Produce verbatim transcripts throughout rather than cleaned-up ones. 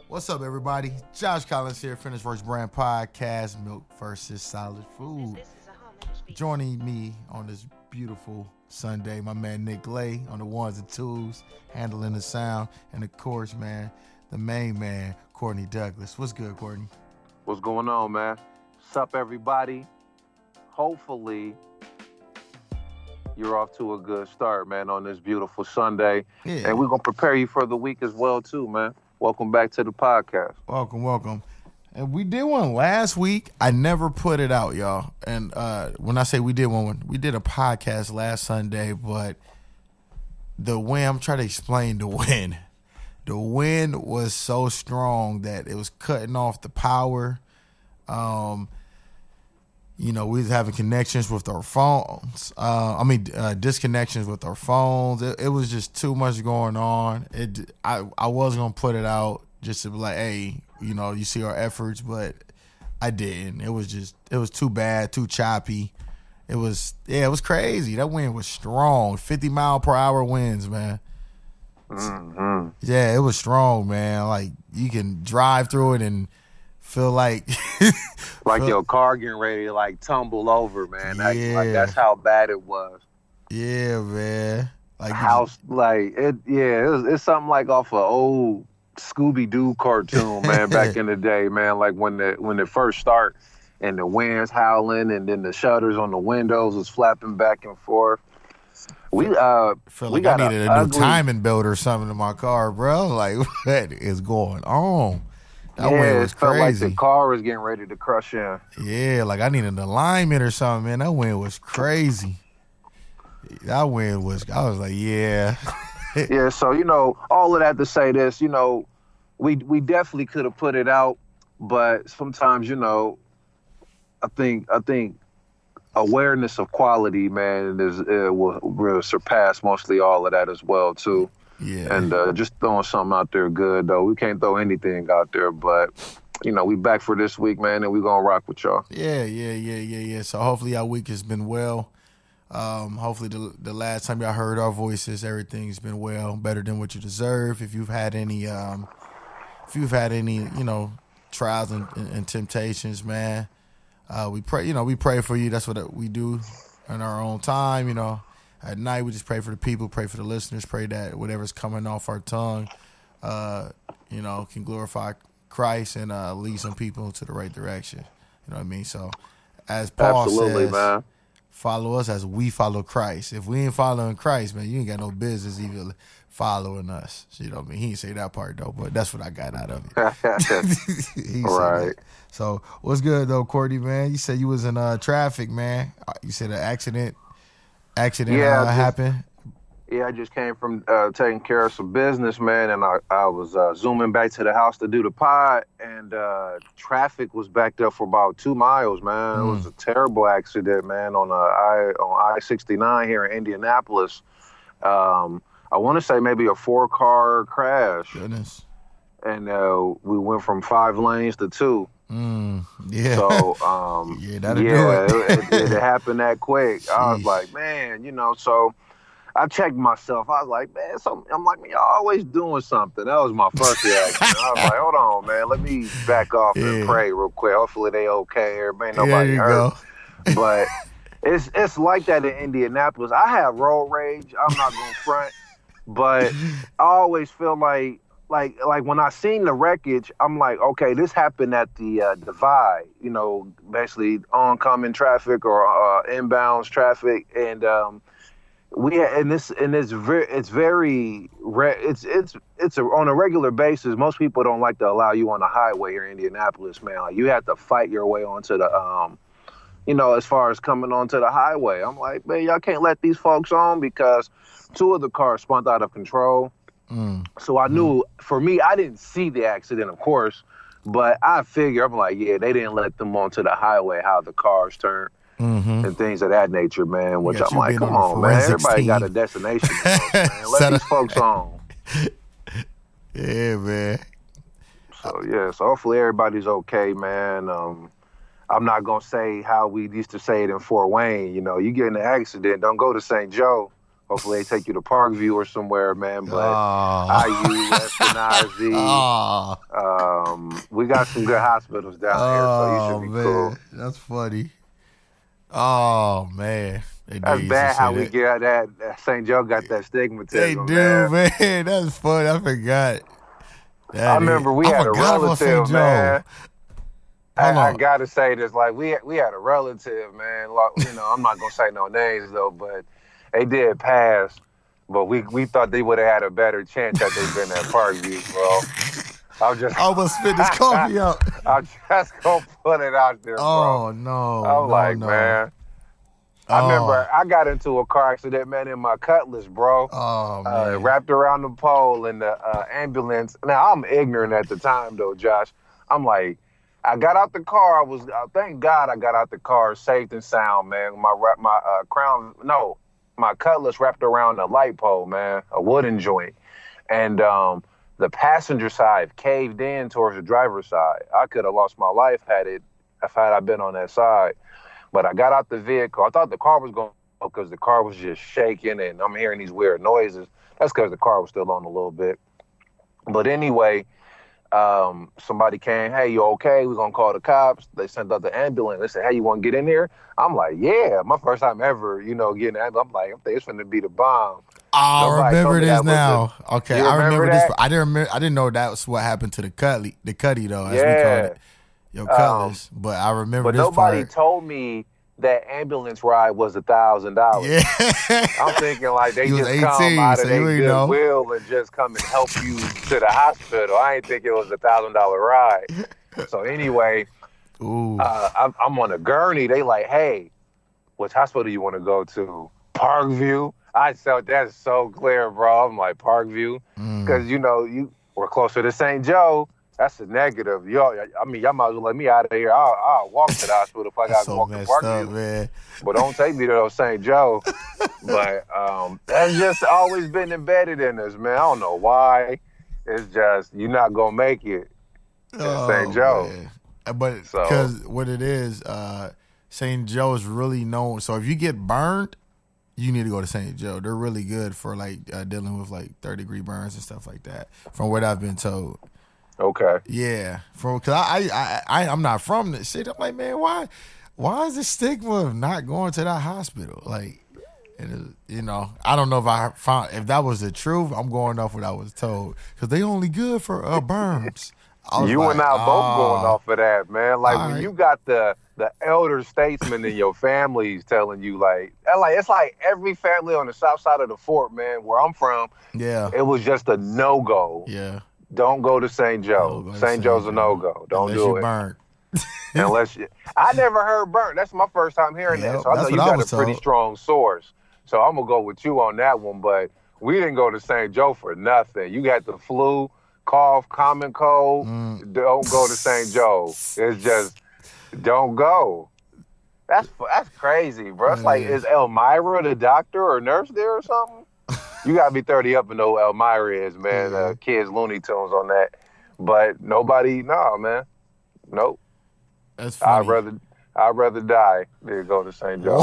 What's up, everybody? Josh Collins here, Finish First Brand Podcast, Milk versus Solid Food. Joining me on this beautiful Sunday, my man Nick Lay on the ones and twos, handling the sound, and of course, man, the main man, Courtney Douglas. What's good, Courtney? What's going on, man? What's up, everybody? Hopefully, you're off to a good start, man, on this beautiful Sunday. Yeah. And we're going to prepare you for the week as well, too, man. Welcome back to the podcast. Welcome, welcome. And we did one last week. I never put it out, y'all. And uh, when I say we did one, we did a podcast last Sunday, but the wind, I'm trying to explain the wind. The wind was so strong that it was cutting off the power. Um, you know, we was having connections with our phones. Uh, I mean, uh, disconnections with our phones. It, it was just too much going on. It, I, I was gonna put it out just to be like, hey, you know, you see our efforts, but I didn't. It was just, it was too bad, too choppy. It was, yeah, it was crazy. That wind was strong, fifty mile per hour winds, man. Mm-hmm. Yeah, it was strong, man. Like you can drive through it and feel like like feel, your car getting ready to like tumble over, man. That, yeah. Like that's how bad it was. Yeah, man. Like House, like it. Yeah, it was, it's something like off an old Scooby Doo cartoon, man. Back in the day, man. Like when the when it first start and the wind's howling and then the shutters on the windows was flapping back and forth. We uh, feel we like got I needed a, a new ugly, timing belt or something in my car, bro. Like what is going on? That yeah, wind was it felt crazy. like the car was getting ready to crush in. Yeah, like I needed an alignment or something, man. That wind was crazy. That wind was, I was like, yeah. Yeah, so, you know, all of that to say this, you know, we we definitely could have put it out, but sometimes, you know, I think I think awareness of quality, man, is it will, will surpass mostly all of that as well, too. Yeah. And uh, just throwing something out there good, though. We can't throw anything out there, but, you know, we back for this week, man, and we going to rock with y'all. Yeah, yeah, yeah, yeah, yeah. So hopefully our week has been well. Um, hopefully the the last time y'all heard our voices, everything's been well, better than what you deserve. If you've had any, um, if you've had any, you know, trials and, and, and temptations, man, uh, we pray, you know, we pray for you. That's what we do in our own time, you know. At night, we just pray for the people, pray for the listeners, pray that whatever's coming off our tongue, uh, you know, can glorify Christ and uh, lead some people to the right direction. You know what I mean? So, as Paul Absolutely, says, man. follow us as we follow Christ. If we ain't following Christ, man, you ain't got no business even following us. You know what I mean? He didn't say that part, though, but that's what I got out of it. He Right. that. So, what's good, though, Courtney, man? You said you was in uh, traffic, man. You said an accident. Accident Yeah, uh, just- happened. Yeah, I just came from uh, taking care of some business, man, and I, I was uh, zooming back to the house to do the pod, and uh, traffic was backed up for about two miles, man. Mm. It was a terrible accident, man, on uh, I on I sixty-nine here in Indianapolis. Um, I want to say maybe a four-car crash, Goodness. and uh, we went from five lanes to two. Mm, yeah. So, um, Yeah, that'll yeah, do it. it, it, it happened that quick. I was Sheesh. like, man, you know, so I checked myself. I was like, man, so, I'm like, man, y'all always doing something. That was my first reaction. I was like, hold on, man, let me back off Yeah. and pray real quick. Hopefully they okay. Everybody, There nobody you hurt. go. But it's it's like that in Indianapolis. I have road rage. I'm not gonna front, but I always feel like. Like like when I seen the wreckage, I'm like, okay, this happened at the uh, divide, you know, basically oncoming traffic or uh, inbounds traffic, and um, we and this and it's very it's very re- it's it's it's a, on a regular basis. Most people don't like to allow you on the highway here in Indianapolis, man. Like you have to fight your way onto the um, you know, as far as coming onto the highway. I'm like, man, y'all can't let these folks on because two of the cars spun out of control. Mm. So I knew, for me, I didn't see the accident, of course, but I figure, I'm like, yeah, they didn't let them onto the highway, how the cars turn Mm-hmm. and things of that nature, man, which got I'm you like, being come on the on, man, forensics everybody got team. a destination, to go, man. Let Set these up- folks on. Yeah, man. So, yeah, so hopefully everybody's okay, man. Um, I'm not going to say how we used to say it in Fort Wayne, you know, you get in an accident, don't go to Saint Joe Hopefully they take you to Parkview or somewhere, man. But Oh. I U, Eskenazi, Oh, um, we got some good hospitals down here, so you should be man. cool. That's funny. Oh, man. They That's did bad used to how say we that. get that. that Saint Joe got that They stigmatism, do, man. man. That's funny. I forgot. That I is- remember we I had a forgot about Saint relative, Joe. man. I, Hold I on. gotta say this, like we we had a relative, man. Like, you know, I'm not gonna say no names though, but they did pass. But we we thought they would have had a better chance had they been at Parkview, bro. I'm just I almost spit this coffee out. I'm just gonna put it out there, bro. Oh, no. I'm no, like, no. man. I Oh. remember I got into a car accident, man, in my Cutlass, bro. Oh, Uh, man. wrapped around the pole in the uh, ambulance. Now I'm ignorant at the time, though, Josh. I'm like, I got out the car. I was, uh, thank God, I got out the car safe and sound, man. My wrap, my uh, crown, no, my Cutlass wrapped around a light pole, man, a wooden joint, and um, the passenger side caved in towards the driver's side. I could have lost my life had it, if had I been on that side. But I got out the vehicle. I thought the car was going because the car was just shaking and I'm hearing these weird noises. That's because the car was still on a little bit. But anyway, um, somebody came, hey, you okay? We're going to call the cops. They sent out the ambulance. They said, hey, you want to get in here? I'm like, yeah. My first time ever, you know, getting an ambulance. I'm like, I think it's going to be the bomb. I Nobody remember told me this that was now. Okay, You I remember remember this. that? I didn't remember. I didn't know that was what happened to the cutty, the cutty though, as we Yeah. called it. Yo, cutlass. but I remember But this nobody part. told me that ambulance ride was a thousand dollars. Yeah. I'm thinking like they You was just come eighteen, out so of you their ain't know. goodwill and just come and help you to the hospital. I ain't think it was a thousand dollar ride. So anyway, Ooh. uh, I'm, I'm on a gurney. They like, hey, which hospital you want to go to? Parkview. I felt that's so clear, bro. I'm like Parkview Mm. because you know you we're closer to Saint Joe. That's a negative. Y'all, I mean, y'all might as well let me out of here. I'll, I'll walk to the hospital if I got That's to so walk to messed Parkview. up, man. But don't take me to Saint Joe. But um, that's just always been embedded in us, man. I don't know why. It's just you're not gonna make it in Saint Joe. Man. Uh, But So- because what it is, uh, Saint Joe is really known. So if you get burned, you need to go to Saint Joe. They're really good for like uh, dealing with like third degree burns and stuff like that. From what I've been told. Okay. Yeah, from because I, I I I'm not from this shit. I'm like, man, why why is the stigma of not going to that hospital? Like, it is, you know, I don't know if I found if that was the truth. I'm going off what I was told because they only good for uh, burns. I was You like, and I both going "Oh." off of that, man. Like All when right. you got the the elder statesmen in your families telling you, like, and like it's like every family on the south side of the fort, man, where I'm from, Yeah, it was just a no go. yeah. Don't go to Saint Joe. Don't go to Saint Saint Joe's a Joe. no go. Don't Unless do you it. burnt. Unless you, I never heard burnt. That's my first time hearing Yep, that. So I know that's you what I got a was pretty told. strong source. So I'm gonna go with you on that one. But we didn't go to Saint Joe for nothing. You got the flu, cough, common cold. Mm. Don't go to Saint Joe. It's just don't go. That's that's crazy, bro. It's like, Yeah. is Elmira the doctor or nurse there or something? You gotta be thirty up and know who Elmira is, man. Yeah. Uh, kids Looney Tunes on that. But nobody, no, man. Nope. That's funny. I'd rather I'd rather die than go to Saint Joe.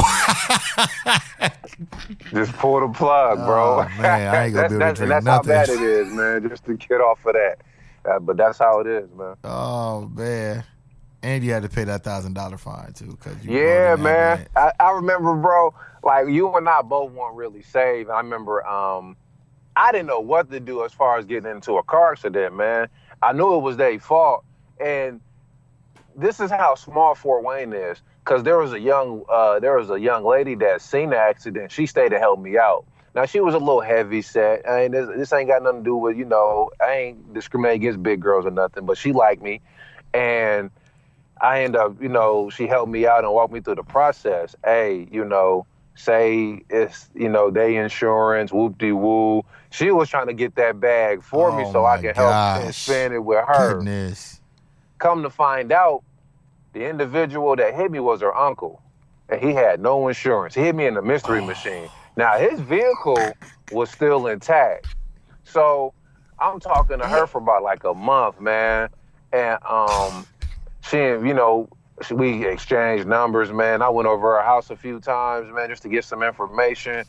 Just pull the plug, bro. Oh, man, I ain't gonna that's, be able to that's, drink that's nothing. how bad it is, man. Just to get off of that. Uh, but that's how it is, man. Oh man, and you had to pay that thousand dollar fine too, cause you Yeah, rode in man. ambulance. I, I remember, bro. Like you and I both weren't really saved. I remember. Um, I didn't know what to do as far as getting into a car accident, man. I knew it was their fault, and this is how small Fort Wayne is. Cause there was a young, uh, there was a young lady that seen the accident. She stayed to help me out. Now she was a little heavy set. I ain't this, this ain't got nothing to do with, you know, I ain't discriminating against big girls or nothing. But she liked me, and I end up, you know, she helped me out and walked me through the process. Hey, you know, say it's, you know, they insurance, whoop-de-woo. She was trying to get that bag for me Oh, so I my could help and gosh. spend it with her. Goodness. Come to find out, the individual that hit me was her uncle, and he had no insurance. He hit me in the mystery machine. Now, his vehicle was still intact. So I'm talking to her for about like a month, man. And um, she, you know, she, we exchanged numbers, man. I went over her house a few times, man, just to get some information.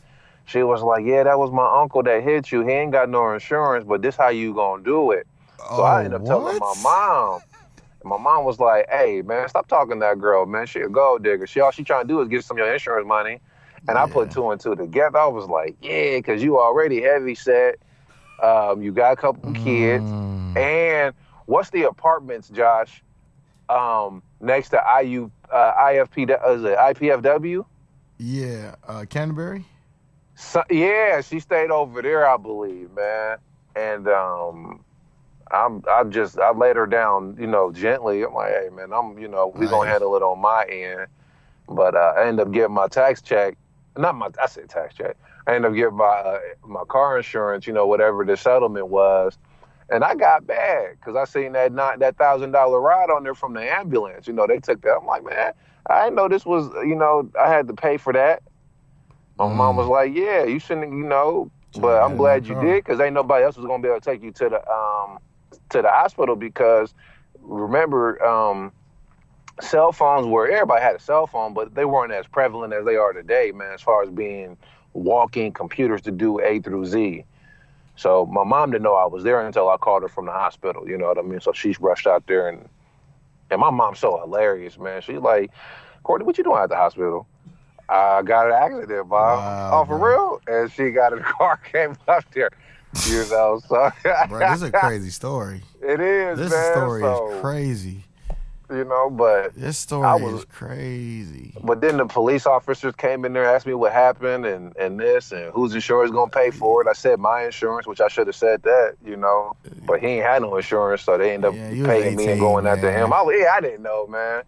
She was like, yeah, that was my uncle that hit you. He ain't got no insurance, but this how you gonna do it. So oh, I ended up what? telling my mom. And my mom was like, hey, man, stop talking to that girl, man. She a gold digger. She all she trying to do is get some of your insurance money. And yeah. I put two and two together. I was like, yeah, because you already heavy set. Um, you got a couple kids. Mm. And what's the apartments, Josh, um, next to I U, uh, I F P, uh, is it I P F W? Yeah, uh, Canterbury? So, yeah, she stayed over there, I believe, man. And um, I'm, I just, I laid her down, you know, gently. I'm like, hey, man, I'm, you know, we Nice. gonna handle it on my end. But uh, I ended up getting my tax check. Not my, I said tax check. I ended up getting my uh, my car insurance, you know, whatever the settlement was. And I got bad because I seen that not that thousand dollar ride on there from the ambulance. You know, they took that. I'm like, man, I didn't know this was, you know, I had to pay for that. My Mm. mom was like, yeah, you shouldn't, you know, but Yeah, I'm glad you car. did because ain't nobody else was gonna be able to take you to the um to the hospital because remember, um, cell phones were everybody had a cell phone, but they weren't as prevalent as they are today, man. As far as being walking computers to do A through Z. So my mom didn't know I was there until I called her from the hospital. You know what I mean? So she rushed out there, and and my mom's so hilarious, man. She's like, Courtney, what you doing at the hospital? I got an accident, Bob. Wow, oh, for bro. real? And she got in the car, came up there. You know, so Bro, this is a crazy story. It is, This man. story so, is crazy. You know, but This story I was- is crazy. But then the police officers came in there, asked me what happened and, and this and whose insurance gonna pay for it. I said my insurance, which I should have said that, you know. But he ain't had no insurance, so they ended up Yeah, you was paying me and eighteen, going after man. him. I, yeah, I didn't know, man.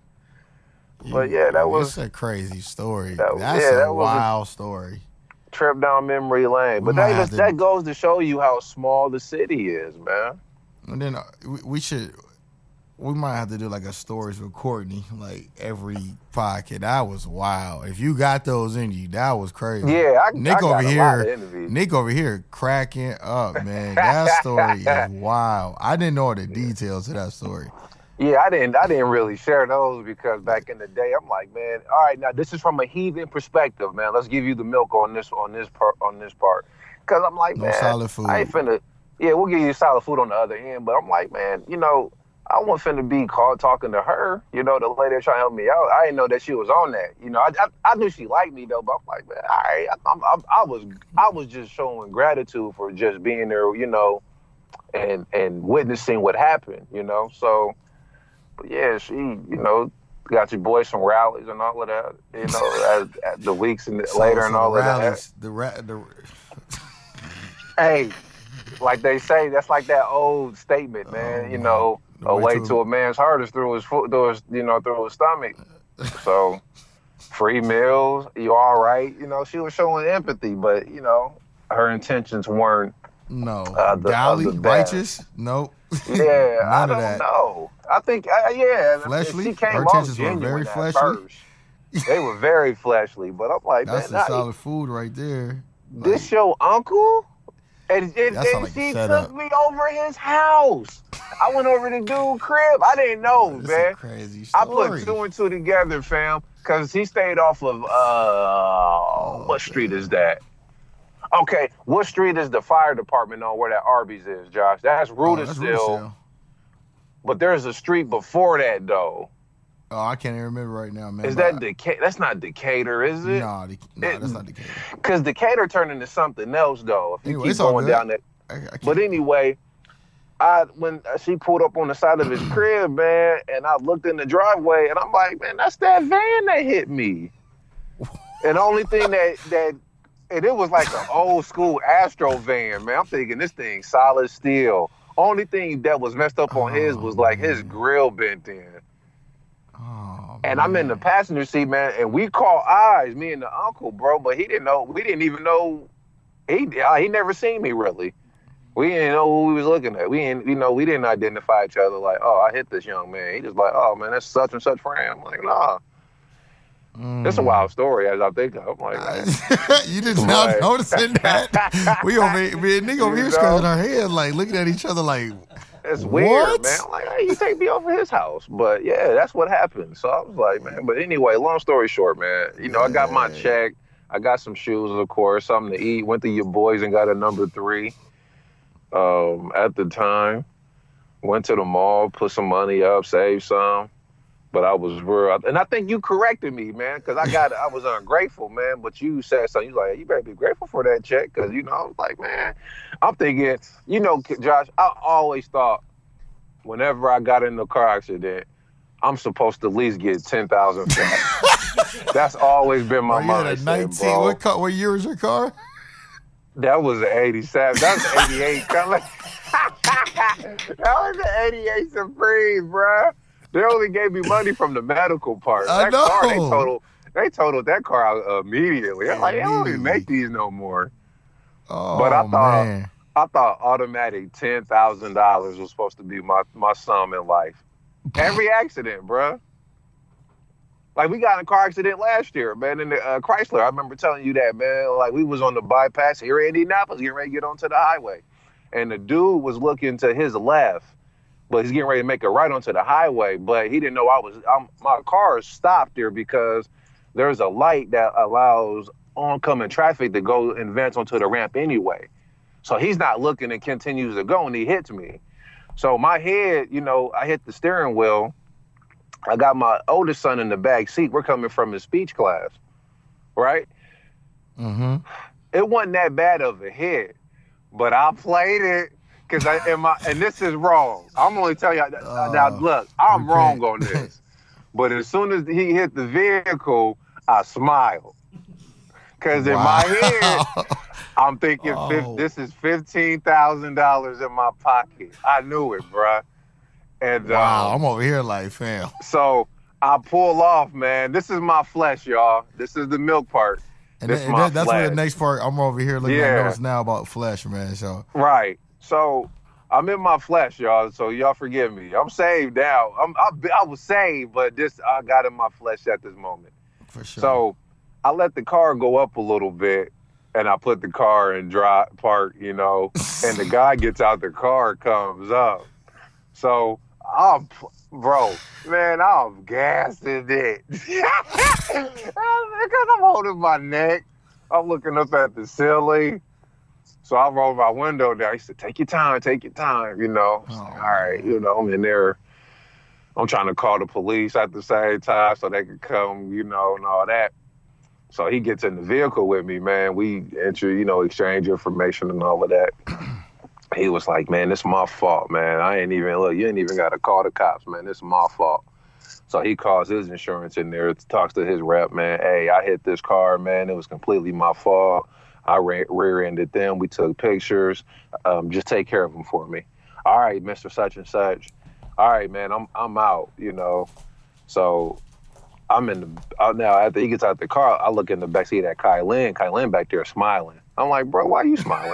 But yeah, that was- It's a crazy story. that- That's yeah, a that was a- wild story. Trip down memory lane. We But might that have just, to- that goes to show you how small the city is, man. And then uh, we, we should, we might have to do like a stories with Courtney, like every podcast. That was wild. If you got those in you, that was crazy. Yeah, I, Nick I got over a lot of here, interviews. Nick over here cracking up, man. That story is wild. I didn't know the details of that story. Yeah, I didn't. I didn't really share those because back in the day, I'm like, man, all right, now this is from a heathen perspective, man. Let's give you the milk on this, on this part, on this part, because I'm like, No man, solid food. I ain't finna. Yeah, we'll give you solid food on the other end, but I'm like, man, you know, I wasn't finna be called talking to her, you know, the lady trying to help me out. I didn't know that she was on that, you know. I I, I knew she liked me though, but I'm like, man, all right, I, I'm, I'm, I was I was just showing gratitude for just being there, you know, and and witnessing what happened, you know, so. But yeah, she, you know, got your boys some rallies and all of that, you know, as, as the weeks and So- later so and the all of rallies, The ra- the that. Hey, like they say, that's like that old statement, man. Oh, you know, the a way way to- to a man's heart is through his foot, through his, you know, through his stomach. So, free meals, you all right? You know, she was showing empathy, but you know, her intentions weren't. no Uh, the- Golly, uh, the best. righteous. Nope. Yeah, None I of don't that. know. I think, uh, yeah, Fleshly? she came Her off intentions were genuine very at fleshly? first. They were very fleshly, but I'm like, That's man, the I- solid food right there. this your uncle? And, and, That sound and like a she setup. took me over his house. I went over to dude's crib. I didn't know, This man. a crazy I story. put two and two together, fam, because he stayed off of, uh, what street is that? Okay, what street is the fire department on where that Arby's is, Josh? That's Oh, Rudisill, that's Rudisill. but there's a street before that, though. Oh, I can't even remember right now, man. Is but that Decatur? That's not Decatur, is it? Nah, the, nah It- that's not Decatur. Because Decatur turned into something else, though. If you Anyway, keep it's all going good. down that. I, I can't, But anyway, I when she pulled up on the side of his crib, man, and I looked in the driveway, and I'm like, man, that's that van that hit me. And the only thing that that and it was like an old school Astro van, man. I'm thinking this thing solid steel. Only thing that was messed up on his Oh, was like his man. grill bent in. oh, And I'm in the passenger seat, man, and we caught eyes, me and the uncle, bro, but he didn't know, we didn't even know, he uh, he never seen me, really. We didn't know who we was looking at. We didn't, you know, we didn't identify each other like, oh, I hit this young man. He just like, oh, man, that's such and such friend. I'm like, nah. Mm. It's a wild story as I think of. I'm like, man. You did not Right. noticing that. We over here, me and Nick over You here know? scratching our head, like looking at each other, like, It's weird, What? man. I'm like, hey, you take me over his house. But yeah, that's what happened. So I was like, man, but anyway, long story short, man, you know, I got my Yeah. check. I got some shoes, of course, something to eat. Went to your boys and got a number three. Um, at the time, went to the mall, put some money up, saved some. But I was real, and I think you corrected me, man, because I got, I was ungrateful, man. But you said something, you like, you better be grateful for that check, because you know, I was like, man, I'm thinking, you know, Josh, I always thought, whenever I got in a car accident, I'm supposed to at least get ten thousand dollars. That's always been my well, mindset, nineteen, bro. What, car, what year was your car? That was an eighty-seven. That was an eighty-eight. That was an eighty-eight Supreme, bro. They only gave me money from the medical part. I That know. car, they totaled, they totaled that car out immediately. I'm like, they don't even make these no more. Oh, but I thought, man. I thought automatic ten thousand dollars was supposed to be my, my sum in life. Every accident, bro. Like, we got in a car accident last year, man, in the uh, Chrysler. I remember telling you that, man. Like, we was on the bypass here in Indianapolis, getting ready to get onto the highway. And the dude was looking to his left, but he's getting ready to make a right onto the highway. But he didn't know I was, I'm, my car stopped there because there's a light that allows oncoming traffic to go and advance onto the ramp anyway. So he's not looking and continues to go, and he hits me. So my head, you know, I hit the steering wheel. I got my oldest son in the back seat. We're coming from his speech class, right? Mm-hmm. It wasn't that bad of a hit, but I played it because I and my and this is wrong. I'm only telling you uh, now. Look, I'm wrong on this, but as soon as he hit the vehicle, I smiled because in wow. my head, I'm thinking oh. this is fifteen thousand dollars in my pocket. I knew it, bruh. And wow, um, I'm over here like, fam. So I pull off, man. This is my flesh, y'all. This is the milk part. And, this that, is and my that, that's flesh. where the next part, I'm over here looking Yeah. at notes now about flesh, man. So Right. So I'm in my flesh, y'all. So y'all forgive me. I'm saved now. I'm, I, I was saved, but this I got in my flesh at this moment. for sure. So I let the car go up a little bit, and I put the car in dry park, you know, and the guy gets out the car, comes up. So I'm, bro, man, I'm gassing it. Because I'm holding my neck. I'm looking up at the ceiling. So I rolled my window down. He said, take your time, take your time, you know. Oh, All right, you know, I'm in there. I'm trying to call the police at the same time so they could come, you know, and all that. So he gets in the vehicle with me, man. We enter, you know, exchange information and all of that. He was like, man, this is my fault, man. I ain't even, look, you ain't even got to call the cops, man. This is my fault. So he calls his insurance in there, talks to his rep, man. Hey, I hit this car, man. It was completely my fault. I rear-ended them. We took pictures. Um, just take care of them for me. All right, Mister Such and Such. All right, man, I'm I'm out, you know. So I'm in the, now after he gets out the car, I look in the backseat at Kylan. Kylan back there smiling. I'm like, bro, why are you smiling?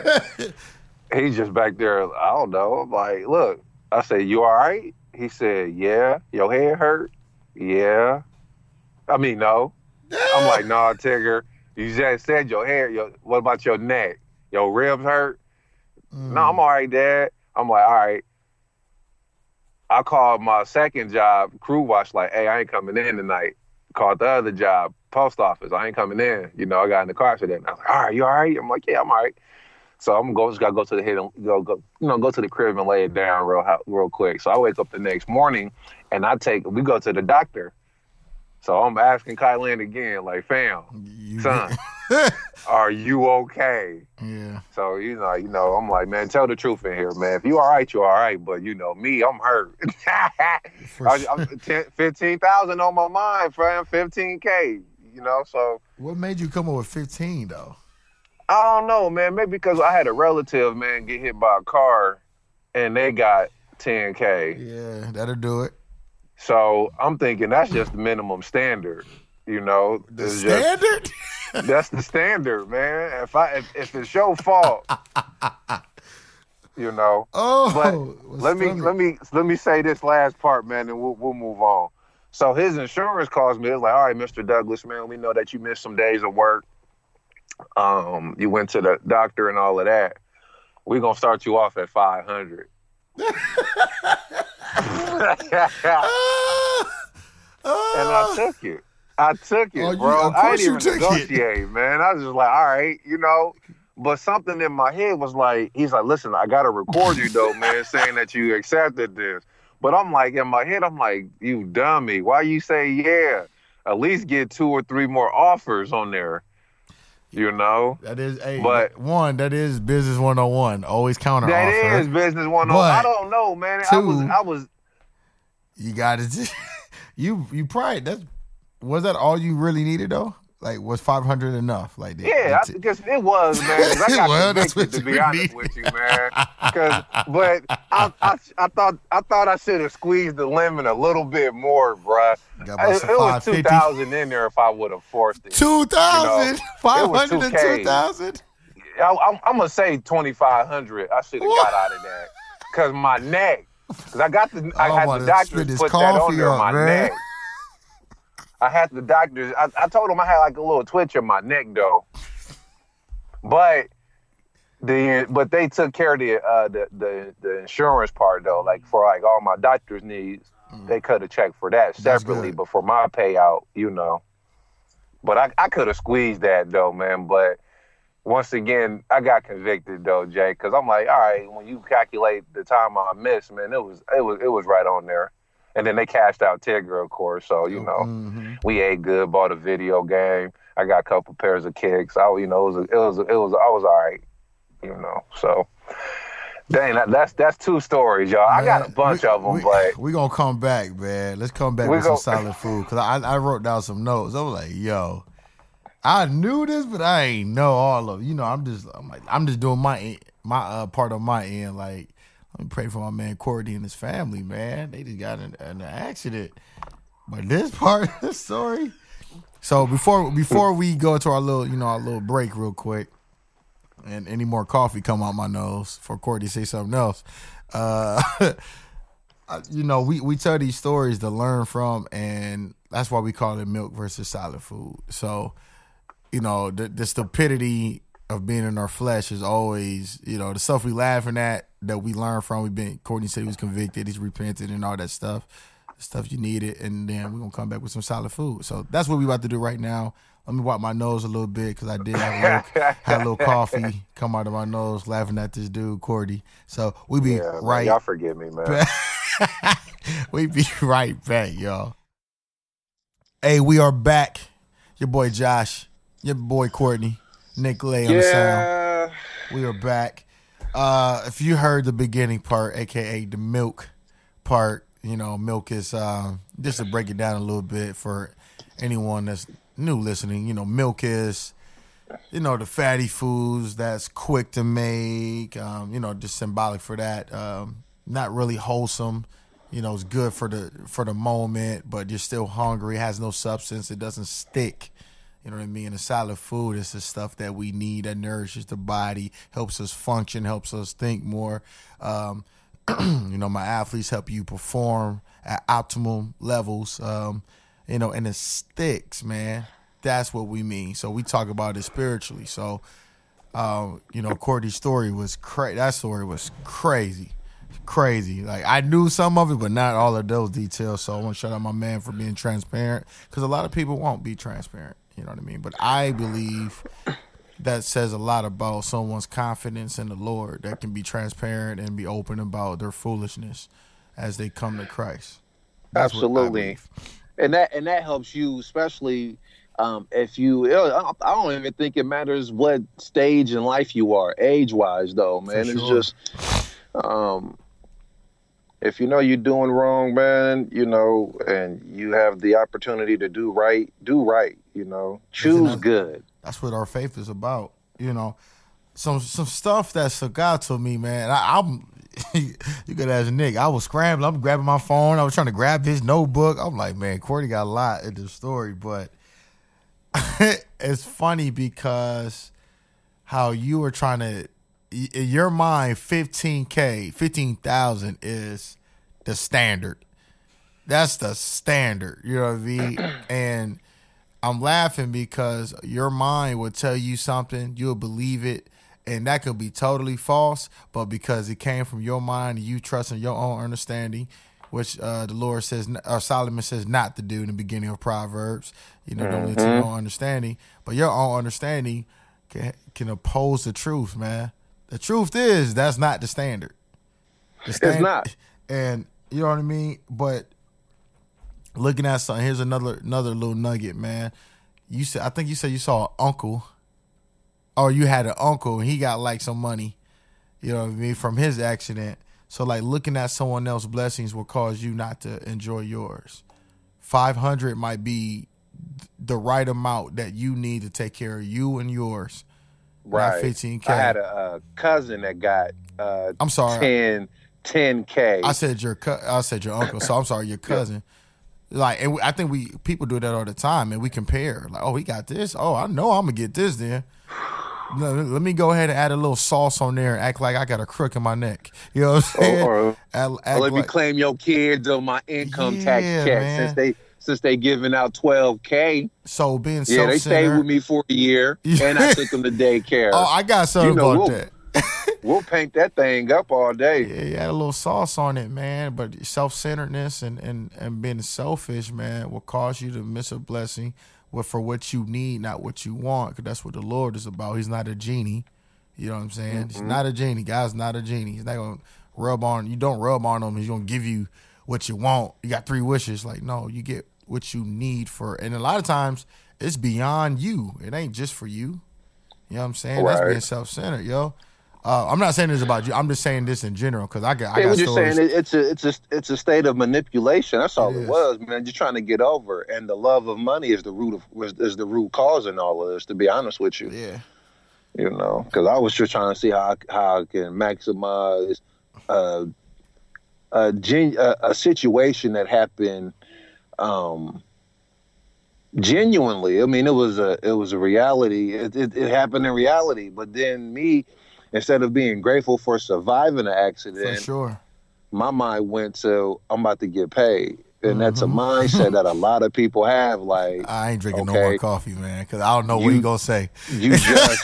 He's just back there, I don't know. I'm like, look, I said, you all right? He said, yeah. Your head hurt? Yeah. I mean, no. I'm like, nah, Tigger. You just said your hair. Your, what about your neck? Your ribs hurt? Mm. No, I'm all right, Dad. I'm like, all right. I called my second job, crew watch, like, hey, I ain't coming in tonight. Called the other job, post office. I ain't coming in. You know, I got in the car accident. I was like, all right, you all right? I'm like, yeah, I'm all right. So I'm going, just gotta go to the head and go, go, you know, go to the crib and lay it down real, real quick. So I wake up the next morning and I take, we go to the doctor. So I'm asking Kylan again, like, fam, you son, are you okay? Yeah. So, you know, you know, I'm like, man, tell the truth in here, man. If you all right, you all right. But, you know, me, I'm hurt. I, I'm fifteen thousand on my mind, fam, fifteen K, you know, so. What made you come up with fifteen, though? I don't know, man. Maybe because I had a relative, man, get hit by a car and they got ten K. Yeah, that'll do it. So I'm thinking that's just the minimum standard, you know. The it's standard? Just, that's the standard, man. If I if, if it's your fault, you know. Oh, but let me funny. let me let me say this last part, man, and we'll we'll move on. So his insurance calls me. It's like, all right, Mister Douglas, man, we know that you missed some days of work. Um, you went to the doctor and all of that. We're gonna start you off at five hundred. And I took it. I took it, Oh, you- bro. of I course didn't you even took it. negotiate, man. I was just like, all right, you know. But something in my head was like, he's like, listen, I gotta record you though, man, saying that you accepted this. But I'm like, in my head, I'm like, you dummy. Why you say yeah? At least get two or three more offers on there. You know? That is, hey, But- that- one, that is business one oh one. Always counter That offer. is business one. But I don't know, man. I was, two- I was. You got it. you you probably that's was that all you really needed though? Like was five hundred enough? Like that? Yeah, That's I, it. because it was, man. 'Cause I got Well, that's convicted, to what be you honest need. with you, man. 'Cause- but I, I, I thought, I thought I should have squeezed the lemon a little bit more, bruh. Got about It, some it was five two fifty. thousand in there if I would have forced it. Two thousand, You know, five it was hundred and two K. two thousand. I, I'm, I'm gonna say twenty five hundred. I should have got out of that because my neck. Because I got the, I I had wanna the doctors spit this put that on coffee there up, my man. neck. I had the doctors. I, I told them I had like a little twitch in my neck though, but the but they took care of the uh, the, the the insurance part though. Like for like all my doctor's needs, mm. they could have checked for that separately. But for my payout, you know. But I I could have squeezed that though, man. But once again, I got convicted though, Jay, because I'm like, all right, when you calculate the time I missed, man, it was it was it was right on there. And then they cashed out Tigger, of course. So, you know, mm-hmm. we ate good, bought a video game. I got a couple pairs of kicks. I, you know, it was, it was, it was, I was all right, you know. So, dang, that, that's that's two stories, y'all. Man, I got a bunch we, of them, we, but we gonna come back, man. Let's come back with go, some solid food because I, I wrote down some notes. I was like, yo, I knew this, but I ain't know all of it. You know, I'm just, I'm like, I'm just doing my my uh, part of my end, like. Let me pray for my man Courtney and his family, man. They just got in, in an accident. But this part of the story. So before before we go to our little, you know, our little break real quick, and any more coffee come out my nose for Courtney to say something else. Uh, you know, we, we tell these stories to learn from, and that's why we call it milk versus solid food. So, you know, the, the stupidity of being in our flesh is always, you know, the stuff we laughing at that we learn from. We've been, Courtney said he was convicted, he's repented and all that stuff, the stuff you needed, and then we're going to come back with some solid food. So that's what we about to do right now. Let me wipe my nose a little bit because I did have a little, had a little coffee come out of my nose laughing at this dude, Courtney. So we be yeah, right. Man, y'all forgive me, man. we be right back, y'all. Hey, we are back. Your boy Josh, your boy Courtney. Nick Lay on yeah. the sound. We are back. Uh, if you heard the beginning part, a k a the milk part, you know, milk is, uh, just to break it down a little bit for anyone that's new listening, you know, milk is, you know, the fatty foods that's quick to make, um, you know, just symbolic for that. Um, not really wholesome. You know, it's good for the for the moment, but you're still hungry. It has no substance. It doesn't stick. You know what I mean? The solid food is the stuff that we need that nourishes the body, helps us function, helps us think more. Um, you know, my athletes help you perform at optimal levels. Um, you know, and it sticks, man. That's what we mean. So we talk about it spiritually. So, um, you know, Courtney's story was crazy. That story was crazy. Crazy. Like, I knew some of it, but not all of those details. So I want to shout out my man for being transparent, because a lot of people won't be transparent. You know what I mean? But I believe that says a lot about someone's confidence in the Lord that can be transparent and be open about their foolishness as they come to Christ. That's Absolutely. And that and that helps you, especially um, if you, I don't even think it matters what stage in life you are, age-wise, though, man. For it's sure. just, um, if you know you're doing wrong, man, you know, and you have the opportunity to do right, do right, you know. Choose that's, good. That's what our faith is about, you know. Some some stuff that stuck out to me, man. I, I'm, you could ask Nick. I was scrambling. I'm grabbing my phone. I was trying to grab his notebook. I'm like, man, Courtney got a lot in the story, but it's funny because how you were trying to, in your mind, fifteen K, fifteen thousand is the standard. That's the standard. You know what I mean? And I'm laughing because your mind would tell you something, you'll believe it, and that could be totally false, but because it came from your mind and you trust in your own understanding, which uh, the Lord says, or Solomon says not to do in the beginning of Proverbs. You know, don't Mm-hmm. lean to your own understanding. But your own understanding can, can oppose the truth, man. The truth is that's not the standard. The It's stand- not. And you know what I mean? But looking at something, here's another another little nugget, man. You said I think you said you saw an uncle, or you had an uncle and he got like some money, you know what I mean, from his accident. So like looking at someone else's blessings will cause you not to enjoy yours. Five hundred might be the right amount that you need to take care of you and yours. Right. fifteen K. I had a, a cousin that got uh, I'm sorry. ten, ten K. I said your cu- I said your uncle. So I'm sorry, your cousin. Like, and we, I think we people do that all the time, and we compare. Like, oh, he got this. Oh, I know I'm gonna get this. Then no, let me go ahead and add a little sauce on there and act like I got a crook in my neck. You know what I'm saying? Or, or, act, or act let me like, claim your kids on my income Yeah, tax check man. since they since they giving out twelve K. so being Yeah, they stayed self-centered. with me for a year, and I took them to daycare. Oh, I got something You know, about we'll- that. We'll paint that thing up all day. Yeah, you had a little sauce on it, man. But self-centeredness and, and, and being selfish, man, will cause you to miss a blessing with, for what you need, not what you want. Because that's what the Lord is about. He's not a genie. You know what I'm saying? Mm-hmm. He's not a genie. God's not a genie. He's not going to rub on. You don't rub on him. He's going to give you what you want. You got three wishes. Like, no, you get what you need for. And a lot of times, it's beyond you. It ain't just for you. You know what I'm saying? That's Right. being self-centered, yo. Uh, I'm not saying this about you. I'm just saying this in general because I got. I Yeah, got we're just stories. saying it, it's a it's a it's a state of manipulation. That's all It it, is. was, man. Just trying to get over, and the love of money is the root of was is the root cause in all of this. To be honest with you, Yeah, you know, because I was just trying to see how I, how I can maximize uh, a gen, a, a situation that happened um, genuinely. I mean, it was a it was a reality. It, it, it happened in reality, but then me. Instead of being grateful for surviving the for accident, sure. my mind went to I'm about to get paid, and that's a Mhm. mindset that a lot of people have. Like I ain't drinking no Okay. more coffee, man, because I don't know what You- he gonna say. you just,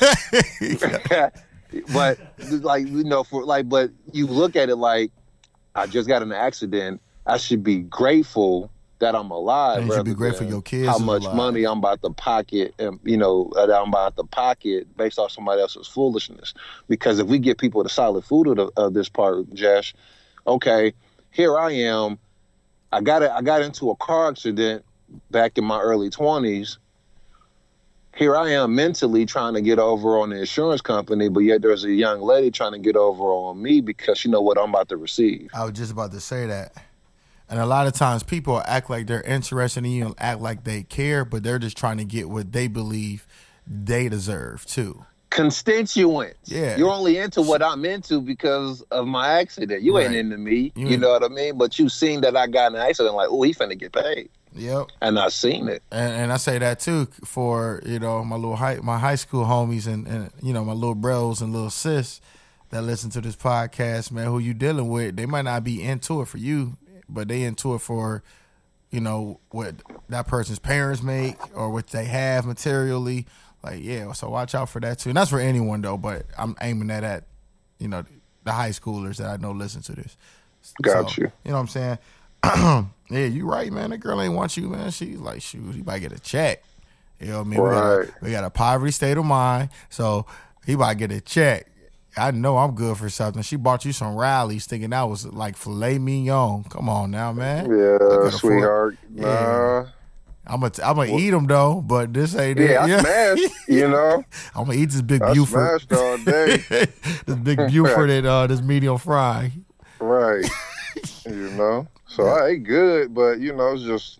but like you know, for like, but you look at it like I just got in an accident. I should be grateful that I'm alive. And you should be rather grateful than your kids how is much alive. money I'm about to pocket, and you know that I'm about to pocket based off somebody else's foolishness. Because if we get people the solid food of, the, of this part, Josh, okay, here I am. I got it. I got into a car accident back in my early twenties. Here I am mentally trying to get over on the insurance company, but yet there's a young lady trying to get over on me because you know what I'm about to receive. I was just about to say that. And a lot of times people act like they're interested in you and act like they care, but they're just trying to get what they believe they deserve too. Constituents. Yeah. You're only into what I'm into because of my accident. You ain't Right. into me. You You, ain't- know what I mean? But you seen that I got in an accident, like, oh, he finna get paid. Yep. And I seen it. And, and I say that too for, you know, my little high, my high school homies and, and, you know, my little bros and little sis that listen to this podcast, man, who you dealing with, they might not be into it for you, but they into it for, you know, what that person's parents make or what they have materially. Like, yeah, so watch out for that too. And that's for anyone though, but I'm aiming that at, you know, the high schoolers that I know listen to this. Got So, you. You know what I'm saying? Yeah, you right, man. That girl ain't want you, man. She's like, shoot, he might get a check. You know what I mean? We, got Right. a, we got a poverty state of mind, so he might get a check. I know I'm good for something. She bought you some rallies thinking that was like filet mignon. Come on now, man. I Yeah, could afford- sweetheart. Yeah. Nah. I'm gonna I'm gonna eat them though, but this ain't Yeah, it. I smashed, you know. I'm gonna eat this big I Buford. smashed all day. This big Buford and uh, this medium fry. Right. You know. So I ate good, but you know, it's just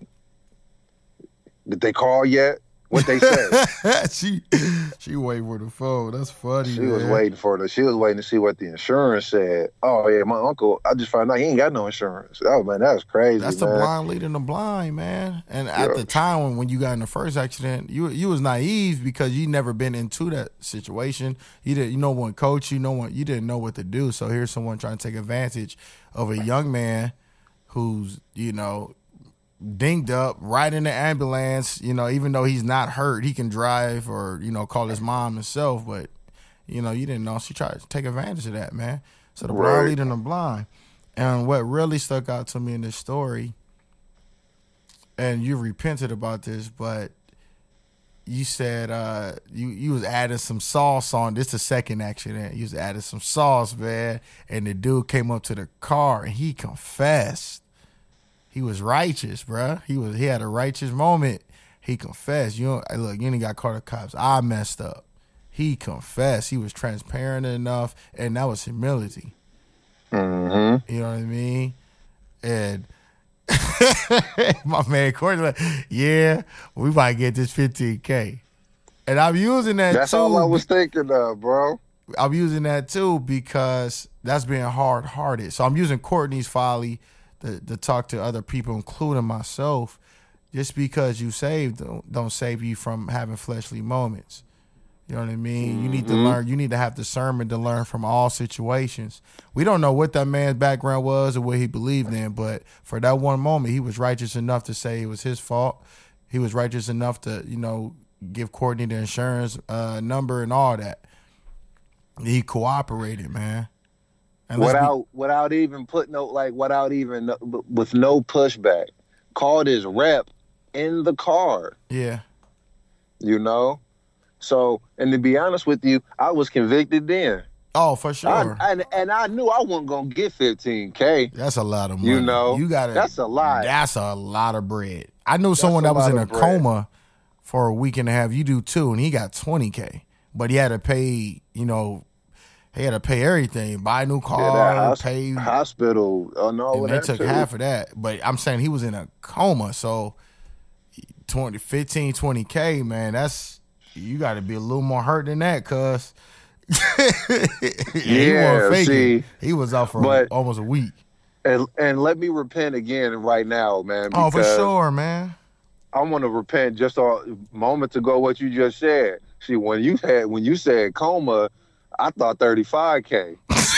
did they call yet? What they said? she she waiting for the phone. That's funny. She was man. waiting for the. She was waiting to see what the insurance said. Oh yeah, my uncle. I just found out he ain't got no insurance. Oh man, that was crazy. That's the man. blind leading the blind, man. And at Yeah. the time when, when you got in the first accident, you you was naive because you never been into that situation. You didn't, you no one coach you, no one, you didn't know what to do. So here's someone trying to take advantage of a young man who's, you know, dinged up, right in the ambulance. You know, even though he's not hurt, he can drive or, you know, call his mom himself. But, you know, you didn't know. She tried to take advantage of that, man. So the blind Right. leading the blind. And what really stuck out to me in this story, and you repented about this, but you said uh, you you was adding some sauce on. This the second accident. You was adding some sauce, man. And the dude came up to the car and he confessed. He was righteous, bruh. He was he had a righteous moment. He confessed. You know, look, you ain't got caught the cops. I messed up. He confessed. He was transparent enough, and that was humility. Mm-hmm. You know what I mean? And my man Courtney, like, yeah, we might get this fifteen K. And I'm using that That's too. all I was thinking of, bro. I'm using that too because that's being hard-hearted. So I'm using Courtney's folly to, to talk to other people, including myself. Just because you saved don't, don't save you from having fleshly moments. You know what I mean? Mm-hmm. You need to learn. You need to have discernment to learn from all situations. We don't know what that man's background was or what he believed in, but for that one moment, he was righteous enough to say it was his fault. He was righteous enough to, you know, give Courtney the insurance uh, number and all that. He cooperated, man. And without be- without even putting no like without even with no pushback. Called his rep in the car. Yeah. You know? So, and to be honest with you, I was convicted then. Oh, for sure. I, and, and I knew I wasn't going to get fifteen K. That's a lot of money. You know? You gotta, that's a lot. That's a lot of bread. I knew someone that was in a coma for a week and a half. You do too, and he got twenty K. But he had to pay, you know, he had to pay everything. Buy a new car, yeah, hosp- pay. Hospital. Oh, no, and they took too. half of that. But I'm saying he was in a coma. So twenty, fifteen, twenty K, man, that's, you got to be a little more hurt than that, cuz. yeah, he wasn't faking. See, he was out for but, almost a week. And and let me repent again right now, man. Oh, for sure, man. I want to repent just a moment ago what you just said. See, when you had when you said coma, I thought thirty-five K.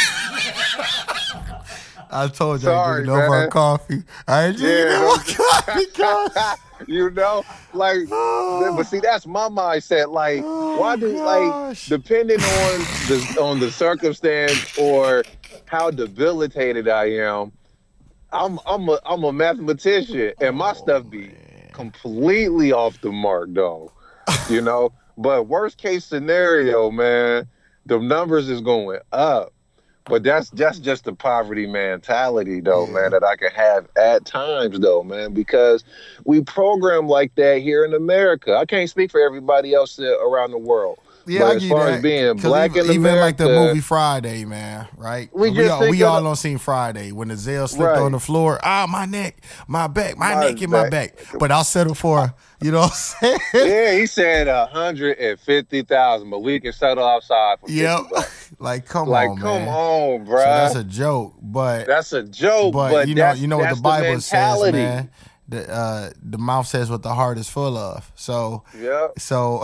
I told you I didn't know about coffee. I didn't yeah. know about coffee, cuz. You know, like, oh. but see, that's my mindset. Like, oh, why do like depending on the on the circumstance or how debilitated I am, I'm I'm a I'm a mathematician and my oh, stuff be man. completely off the mark, though. You know, but worst case scenario, man, the numbers is going up. But that's that's just the poverty mentality, though, yeah. man, that I can have at times, though, man, because we program like that here in America. I can't speak for everybody else around the world. Yeah, but I as get far that. as being black even, in America, even like the movie Friday, man, right? We, we just all, we all of, don't seen Friday when the Zell slipped right. on the floor. Ah, my neck, my back, my, my neck and my back. But I'll settle for, you know what I'm saying? Yeah, he said a hundred and fifty thousand, but we can settle outside for yep. Like, come like, on, come man. on, bro. So that's a joke, but that's a joke. But, but you know, you know what the Bible the says, man. The uh, the mouth says what the heart is full of. So yeah. So.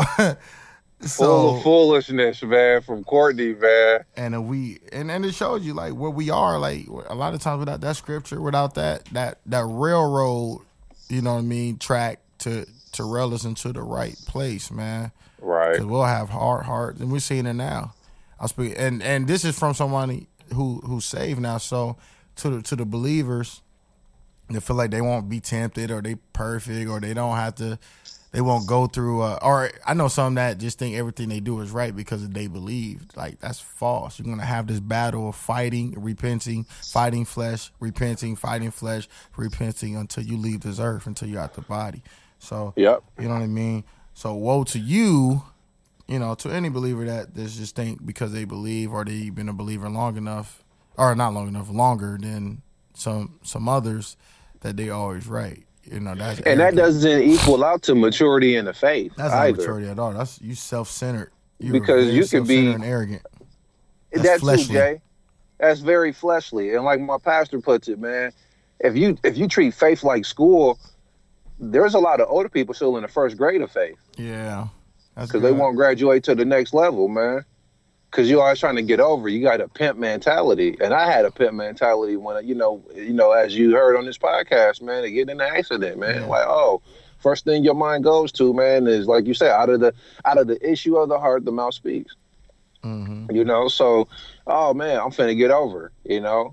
So, full of foolishness, man, from Courtney, man. And we and, and it shows you like where we are. Like a lot of times without that scripture, without that that that railroad, you know what I mean, track to to rail us into the right place, man. Right. Because we'll have hard hearts, and we're seeing it now. I speak, and and this is from somebody who who's saved now. So to the to the believers, they feel like they won't be tempted, or they perfect, or they don't have to. They won't go through, uh, or I know some that just think everything they do is right because they believe. Like, that's false. You're going to have this battle of fighting, repenting, fighting flesh, repenting, fighting flesh, repenting until you leave this earth, until you're out the body. So, yep. You know what I mean? So, woe to you, you know, to any believer that just just think because they believe or they've been a believer long enough, or not long enough, longer than some some others, that they always right. You know, that's and arrogant. That doesn't equal out to maturity in the faith. That's either. Not maturity at all. That's you self-centered. You're because you can be and arrogant. That's that fleshly. Too, Jay. That's very fleshly. And like my pastor puts it, man, if you if you treat faith like school, there's a lot of older people still in the first grade of faith. Yeah, because they won't graduate to the next level, man. Because you're always trying to get over. You got a pimp mentality, and I had a pimp mentality when you know, you know, as you heard on this podcast, man, to get in an accident, man. Yeah. Like, oh, first thing your mind goes to, man, is like you said, out of the out of the issue of the heart, the mouth speaks. Mm-hmm. You know, so, oh man, I'm finna get over. You know,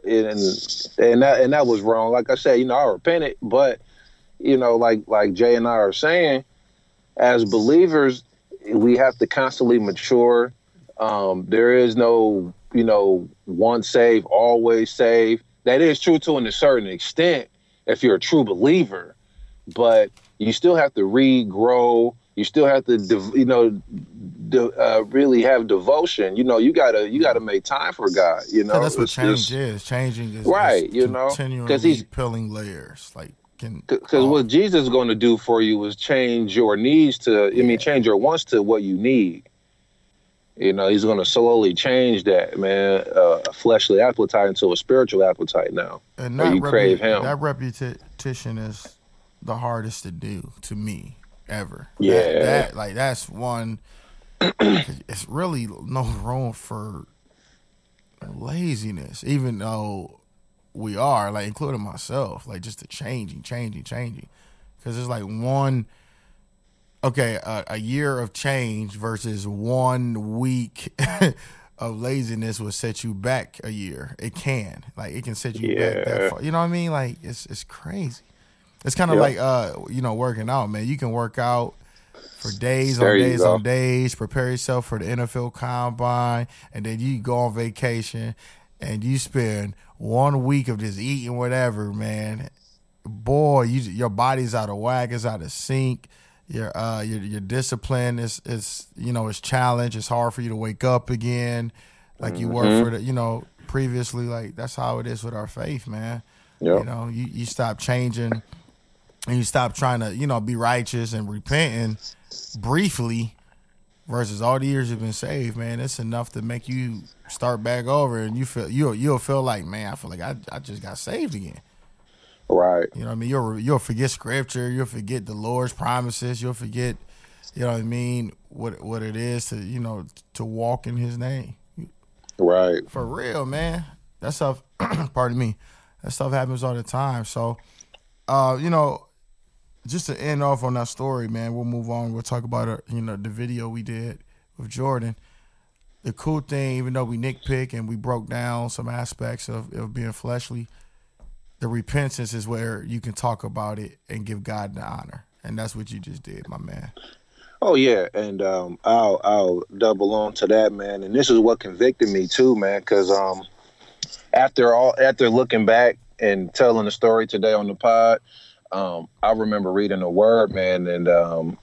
and and that and that was wrong. Like I said, you know, I repented, but you know, like like Jay and I are saying, as believers, we have to constantly mature. Um, there is no, you know, once saved, always saved. That is true to a certain extent if you're a true believer, but you still have to read, grow. You still have to, you know, de- uh, really have devotion. You know, you gotta you gotta make time for God. You know, So that's what It's change just- is. Changing is Right, is you know, continually 'cause he's- peeling layers. Like can Because oh, what Jesus is going to do for you is change your needs to, I Yeah. mean, change your wants to what you need. You know, he's going to slowly change that, man, uh, a fleshly appetite into a spiritual appetite now. and Or that you repu- crave him. That repetition is the hardest to do to me ever. Yeah. That, that like that's one. It's really no room for laziness, even though we are, like, including myself, like, just the changing, changing, changing. Because it's like one, okay, a, a year of change versus one week of laziness will set you back a year. It can. Like, it can set you back Yeah. that far. You know what I mean? Like, it's it's crazy. It's kind of Yep. like, uh, you know, working out, man. You can work out for days There on you days go. on days, prepare yourself for the N F L Combine, and then you go on vacation and you spend one week of just eating whatever, man. Boy, you your body's out of whack, it's out of sync. Your uh your your discipline is is you know, it's challenged. It's hard for you to wake up again like you were Mhm. for the you know previously. Like that's how it is with our faith, man. Yep. You know, you, you stop changing and you stop trying to, you know, be righteous and repenting briefly versus all the years you've been saved, man. It's enough to make you start back over and you feel you'll you'll feel like, man, I feel like I, I just got saved again. Right. You know what I mean? You'll you'll forget scripture, you'll forget the Lord's promises, you'll forget, you know what I mean, what what it is to, you know, to walk in his name. Right. For real, man. That stuff, pardon me, that stuff happens all the time. So, uh, you know, just to end off on that story, man, we'll move on. We'll talk about, uh, you know, the video we did with Jordan. The cool thing, even though we nitpick and we broke down some aspects of, of being fleshly, the repentance is where you can talk about it and give God the honor. And that's what you just did, my man. Oh yeah, and um, I'll I'll double on to that, man. And this is what convicted me too, man, because um, after all, after looking back and telling the story today on the pod, um, I remember reading the word, man, and um,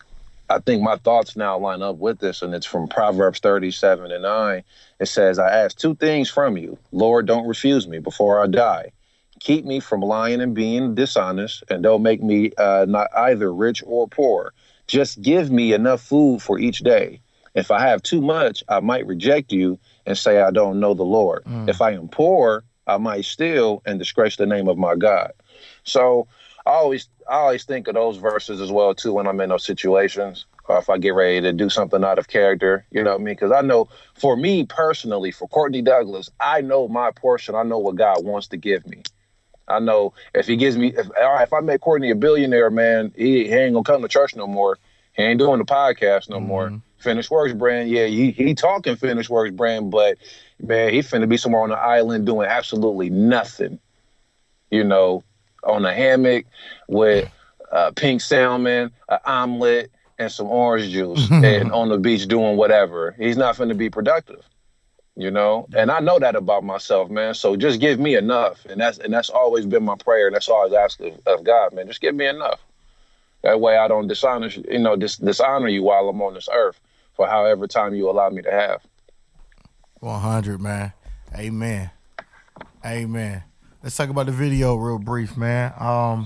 I think my thoughts now line up with this, and it's from Proverbs thirty-seven and nine. It says, "I ask two things from you, Lord, don't refuse me before I die. Keep me from lying and being dishonest, and don't make me uh, not either rich or poor. Just give me enough food for each day. If I have too much, I might reject you and say I don't know the Lord. Mm. If I am poor, I might steal and disgrace the name of my God." So I always I always think of those verses as well, too, when I'm in those situations, or if I get ready to do something out of character, you know what I mean? Because I know for me personally, for Courtney Douglas, I know my portion. I know what God wants to give me. I know if he gives me, if, all right, if I make Courtney a billionaire, man, he, he ain't gonna come to church no more. He ain't doing the podcast no Mhm. more. Finished Works brand, yeah, he, he talking Finished Works brand, but man, he finna be somewhere on the island doing absolutely nothing. You know, on a hammock with uh, pink salmon, an omelet, and some orange juice, and on the beach doing whatever. He's not finna be productive. You know, and I know that about myself, man. So just give me enough, and that's and that's always been my prayer. And that's always asked of, of God, man. Just give me enough. That way, I don't dishonor, you know, dis- dishonor you while I'm on this earth for however time you allow me to have. one hundred, man. Amen. Amen. Let's talk about the video real brief, man. Um,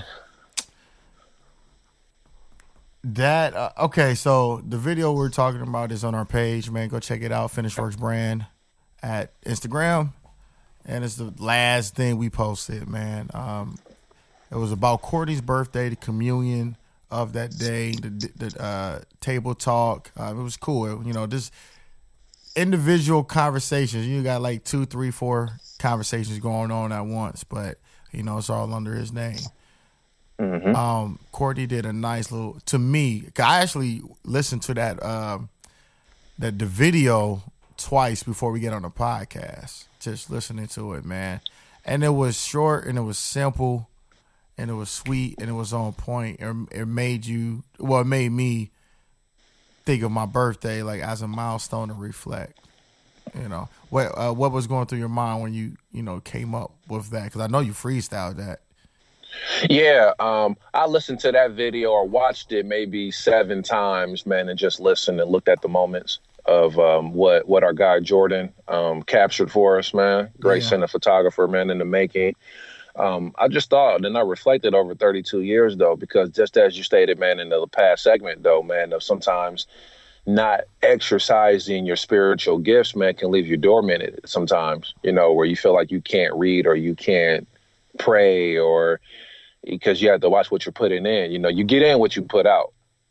that uh, okay, so the video we're talking about is on our page, man. Go check it out. Finished Works brand at Instagram, and it's the last thing we posted, man. Um, it was about Courtney's birthday, the communion of that day, the, the uh, table talk. Uh, it was cool, you know. This individual conversations. You got like two, three, four conversations going on at once, but you know it's all under his name. Mm-hmm. Um, Courtney did a nice little. To me, I actually listened to that um, that the video twice before we get on the podcast. Just listening to it, man. and it was short and it was simple and it was sweet and it was on point. It, it made you, well, it made me think of my birthday like as a milestone to reflect. You know, what uh, what was going through your mind when you, you know, came up with that? Because I know you freestyled that. Yeah, um, I listened to that video or watched it maybe seven times, man, and just listened and looked at the moments of um, what what our guy Jordan um, captured for us, man. Great Yeah. cinematographer, man, in the making. Um, I just thought, and I reflected over thirty-two years, though, because just as you stated, man, in the past segment, though, man, of sometimes not exercising your spiritual gifts, man, can leave you dormant sometimes, you know, where you feel like you can't read or you can't pray or because you have to watch what you're putting in. You know, you get in what you put out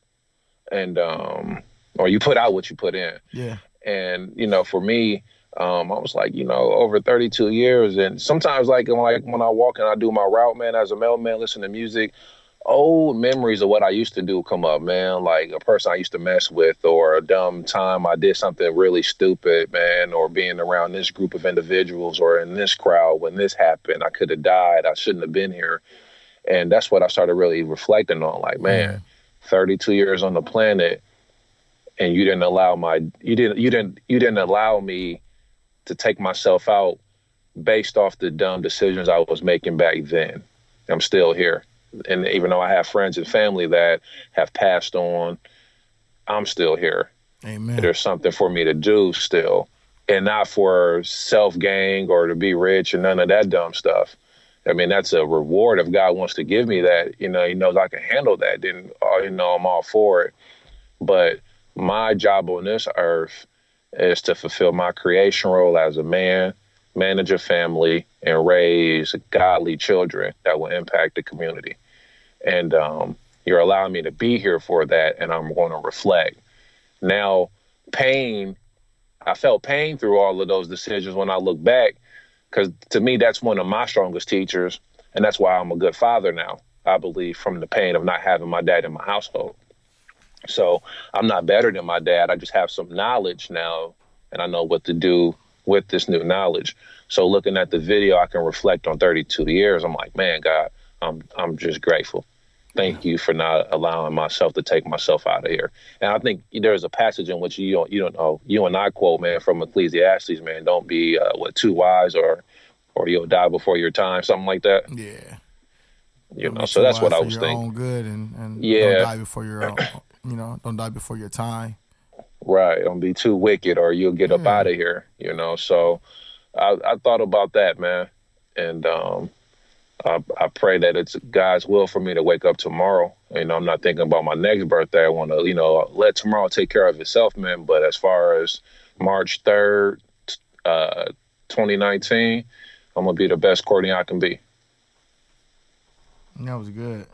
and um, or you put out what you put in. Yeah. And, you know, for me, Um, I was like, you know, over thirty-two years. And sometimes like, like when I walk and I do my route, man, as a mailman, listen to music, old memories of what I used to do come up, man. Like a person I used to mess with or a dumb time I did something really stupid, man, or being around this group of individuals or in this crowd when this happened. I could have died. I shouldn't have been here. And that's what I started really reflecting on. Like, man, thirty-two years on the planet and you didn't allow my, you didn't, you didn't, you didn't allow me to take myself out based off the dumb decisions I was making back then. I'm still here. And even though I have friends and family that have passed on, I'm still here. Amen. There's something for me to do still, and not for self-gain or to be rich and none of that dumb stuff. I mean, that's a reward. If God wants to give me that, you know, he knows I can handle that, then, uh, you know, I'm all for it. But my job on this earth is to fulfill my creation role as a man, manage a family, and raise godly children that will impact the community. And um, you're allowing me to be here for that, and I'm going to reflect. Now, pain, I felt pain through all of those decisions when I look back, because to me, that's one of my strongest teachers, and that's why I'm a good father now, I believe, from the pain of not having my dad in my household. So I'm not better than my dad. I just have some knowledge now, and I know what to do with this new knowledge. So looking at the video, I can reflect on thirty-two years. I'm like, man, God, I'm I'm just grateful. Thank you for not allowing myself to take myself out of here. And I think there's a passage in which you don't, you don't know, you and I quote, man, from Ecclesiastes, man, don't be uh, what too wise or or you'll die before your time, something like that. Yeah. You know, so that's what I was your thinking. Own good and, and yeah. Don't die before your own, you know, don't die before your time. Right. Don't be too wicked or you'll get yeah. up out of here, you know. So I, I thought about that, man. And um, I, I pray that it's God's will for me to wake up tomorrow. You know, I'm not thinking about my next birthday. I want to, you know, let tomorrow take care of itself, man. But as far as March third, uh, twenty nineteen, I'm going to be the best Courtney I can be. That was good.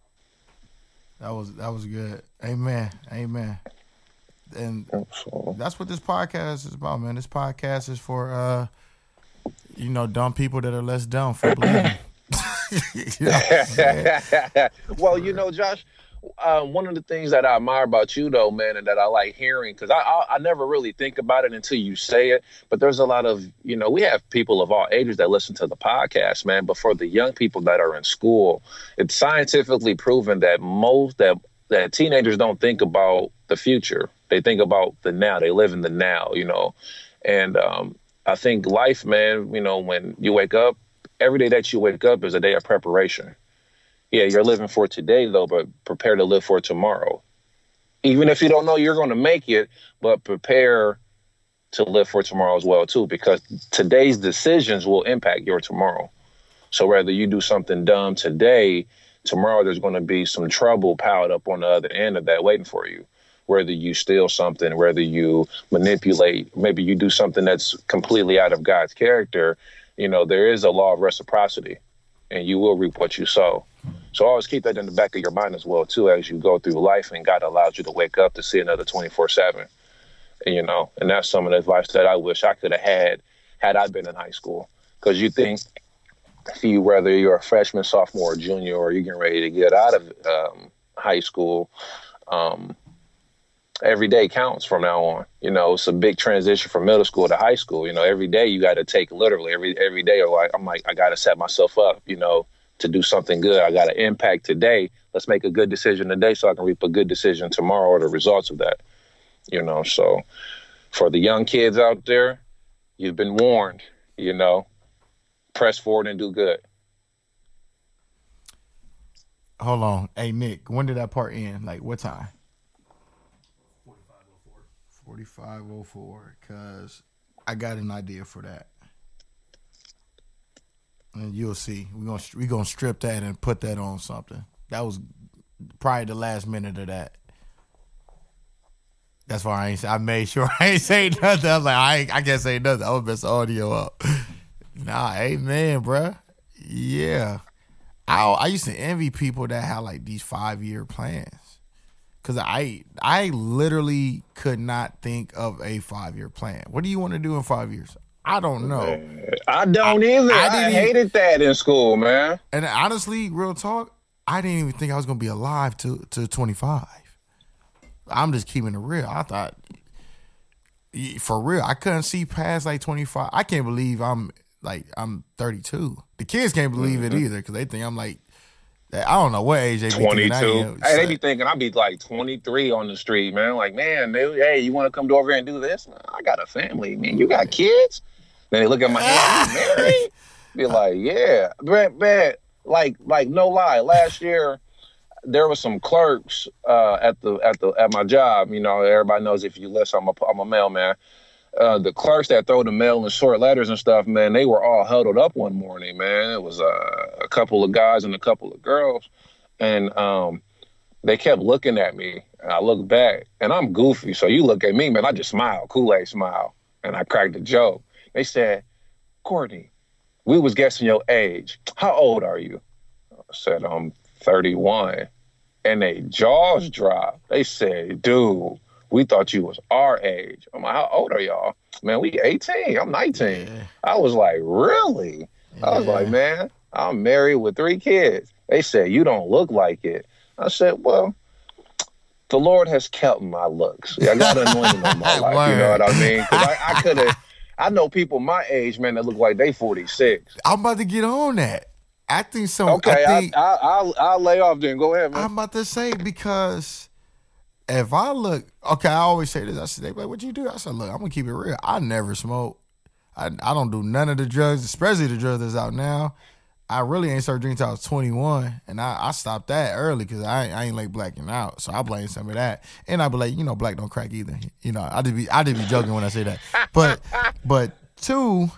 That was that was good. Amen. Amen. And that's what this podcast is about, man. This podcast is for uh, you know, dumb people that are less dumb for believing. You know well, you know, Josh, uh, one of the things that I admire about you, though, man, and that I like hearing, because I, I I never really think about it until you say it. But there's a lot of, you know, we have people of all ages that listen to the podcast, man. But for the young people that are in school, it's scientifically proven that most that that teenagers don't think about the future. They think about the now. They live in the now, you know. And um, I think life, man, you know, when you wake up, every day that you wake up is a day of preparation. Yeah, you're living for today, though, but prepare to live for tomorrow. Even if you don't know you're going to make it, but prepare to live for tomorrow as well, too, because today's decisions will impact your tomorrow. So whether you do something dumb today, tomorrow there's going to be some trouble piled up on the other end of that waiting for you. Whether you steal something, whether you manipulate, maybe you do something that's completely out of God's character, you know, there is a law of reciprocity and you will reap what you sow. So always keep that in the back of your mind as well, too, as you go through life and God allows you to wake up to see another twenty-four seven. And, you know, and that's some of the advice that I wish I could have had had I been in high school. Because you think if you, whether you're a freshman, sophomore, or junior, or you're getting ready to get out of um, high school, um, every day counts from now on. You know, it's a big transition from middle school to high school. You know, every day you got to take literally every every day. Or like, I'm like, I got to set myself up, you know, to do something good. I got to impact today. Let's make a good decision today so I can reap a good decision tomorrow or the results of that. You know, so for the young kids out there, you've been warned, you know, press forward and do good. Hold on. Hey, Nick, when did that part end? Like, what time? forty-five oh four, because I got an idea for that. And you'll see. We're going we gonna strip that and put that on something. That was probably the last minute of that. That's why I ain't. I made sure I ain't say nothing. I was like, I ain't, I can't say nothing. I'm gonna mess the audio up. Nah, amen, bruh. Yeah. I I used to envy people that had like these five year plans. Cause I I literally could not think of a five year plan. What do you want to do in five years? I don't know. I don't I, either. I, I hated even, that in school, man. And honestly, real talk, I didn't even think I was gonna be alive to to twenty-five. I'm just keeping it real. I thought, for real, I couldn't see past like twenty-five. I can't believe I'm like I'm thirty-two. The kids can't believe mm-hmm. it either because they think I'm like. I don't know what age they be twenty-two. Hey, they be thinking I'd be like twenty-three on the street, man. Like, man, they, hey, you want to come over here and do this? Nah, I got a family, man. You got kids? Then they look at my hand, you married? Be like, yeah. Man, man, like, like, no lie. Last year, there was some clerks uh, at the at the at my job. You know, everybody knows if you listen, I'm a, I'm a mailman. Uh, the clerks that throw the mail in short letters and stuff, man, they were all huddled up one morning, man. It was uh, a couple of guys and a couple of girls. And um, they kept looking at me. And I looked back, and I'm goofy. So you look at me, man, I just smile, Kool-Aid smile. And I cracked a joke. They said, Courtney, we was guessing your age. How old are you? I said, I'm thirty-one. And they jaws dropped. They said, dude, we thought you was our age. I'm like, how old are y'all? Man, we eighteen. I'm nineteen. Yeah. I was like, really? Yeah. I was like, man, I'm married with three kids. They said, you don't look like it. I said, well, the Lord has kept my looks. I got anointing on my life. You know what I mean? 'Cause I, I could have, I know people my age, man, that look like they forty-six. I'm about to get on that. I think so. Okay, I think, I, I, I'll, I'll lay off then. Go ahead, man. I'm about to say because if I look, okay, I always say this. I said, they like, what you do? I said, look, I'm going to keep it real. I never smoke. I I don't do none of the drugs, especially the drugs that's out now. I really ain't started drinking until I was twenty-one, and I, I stopped that early because I, I ain't like blacking out. So I blame some of that. And I be like, you know, black don't crack either. You know, I did be I did be joking when I say that. But, but two,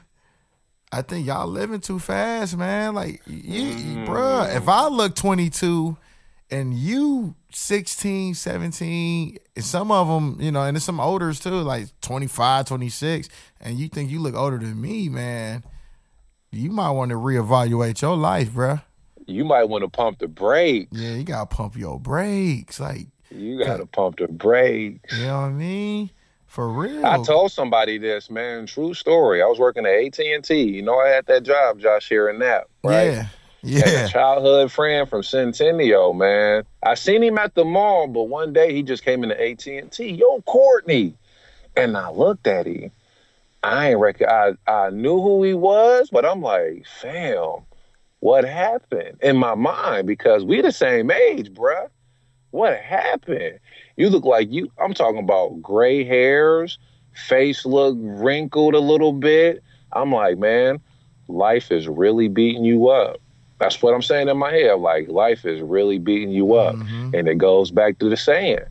I think y'all living too fast, man. Like, you, mm. bruh, if I look twenty-two and you sixteen, seventeen, and some of them, you know, and there's some olders too, like twenty-five, twenty-six, and you think you look older than me, man, you might want to reevaluate your life, bruh. You might want to pump the brakes. Yeah, you got to pump your brakes. Like, you got to pump the brakes. You know what I mean? For real. I told somebody this, man. True story. I was working at A T and T. You know, I had that job, Josh, here in Nap, right? Yeah. Yeah. And a childhood friend from Centennial, man. I seen him at the mall, but one day he just came into A T and T. Yo, Courtney. And I looked at him. I ain't reckon I, I knew who he was, but I'm like, fam, what happened? In my mind, because we the same age, bruh. What happened? You look like you, I'm talking about gray hairs, face look wrinkled a little bit. I'm like, man, life is really beating you up. That's what I'm saying in my head. Like, life is really beating you up. Mm-hmm. And it goes back to the saying,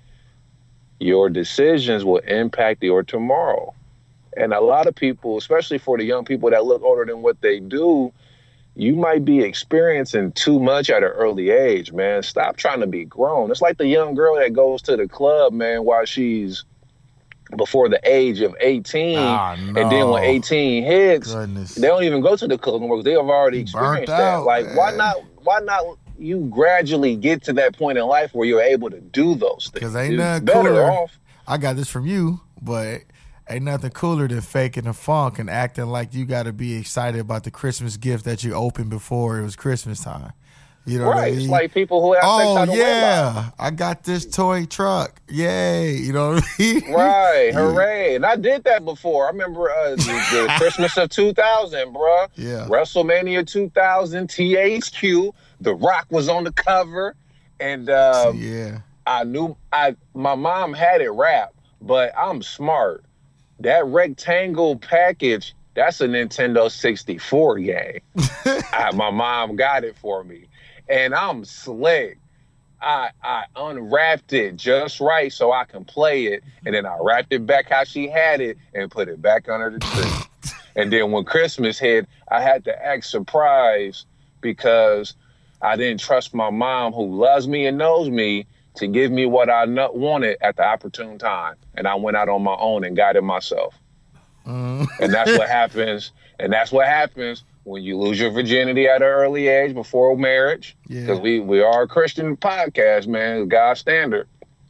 your decisions will impact your tomorrow. And a lot of people, especially for the young people that look older than what they do, you might be experiencing too much at an early age, man. Stop trying to be grown. It's like the young girl that goes to the club, man, while she's before the age of eighteen. Ah, no. And then when eighteen hits, Goodness. They don't even go to the club anymore because they have already experienced that. Out, like, man. why not, why not you gradually get to that point in life where you're able to do those things? Because ain't nothing cooler. Off. I got this from you, but ain't nothing cooler than faking the funk and acting like you got to be excited about the Christmas gift that you opened before it was Christmas time. You know right. what I mean? It's like people who have sex oh out of wedlock. yeah, I got this toy truck. Yay! You know what I mean? Right, hooray. And I did that before. I remember uh, the, the Christmas of two thousand, bruh. Yeah. WrestleMania two thousand, T H Q. The Rock was on the cover. And um, yeah. I knew I my mom had it wrapped, but I'm smart. That rectangle package, that's a Nintendo sixty-four game. I, my mom got it for me. And I'm slick. I I unwrapped it just right so I can play it, and then I wrapped it back how she had it and put it back under the tree. And then when Christmas hit, I had to act surprised because I didn't trust my mom, who loves me and knows me, to give me what I wanted at the opportune time. And I went out on my own and got it myself. Mm. And that's what happens. And that's what happens when you lose your virginity at an early age before marriage. Because yeah. we, we are a Christian podcast, man, God's standard.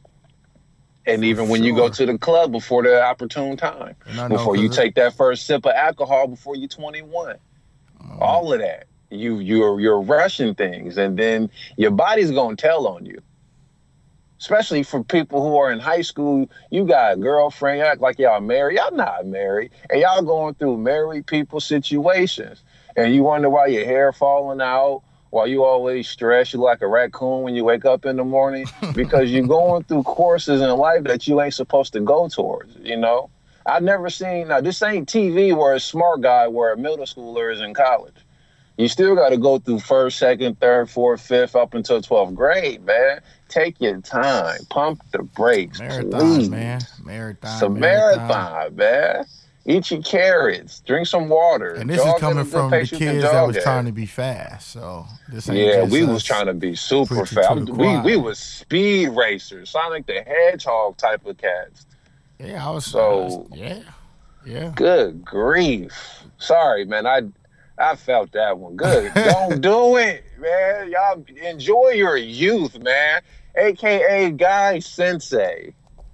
And For even when sure. you go to the club before the opportune time, before you take that first sip of alcohol before you're twenty-one, oh. all of that, you, you're, you're rushing things, and then your body's going to tell on you. Especially for people who are in high school, you got a girlfriend, you act like y'all married. Y'all not married. And y'all going through married people situations. And you wonder why your hair falling out, why you always stressed, you like a raccoon when you wake up in the morning, because you're going through courses in life that you ain't supposed to go towards, you know? I've never seen, now this ain't T V where a smart guy where a middle schooler is in college. You still got to go through first, second, third, fourth, fifth, up until twelfth grade, man. Take your time. Pump the brakes, marathon, please. man. Marathon, It's a marathon. marathon, man. Eat your carrots. Drink some water. And this Jog is coming from the kids that was trying to be fast. So this ain't yeah, just we us was trying to be super fast. We we was speed racers, Sonic the Hedgehog type of cats. Yeah, I was. So I was, yeah, yeah. Good grief. Sorry, man. I I felt that one. Good. Don't do it, man. Y'all enjoy your youth, man. A K A Guy Sensei.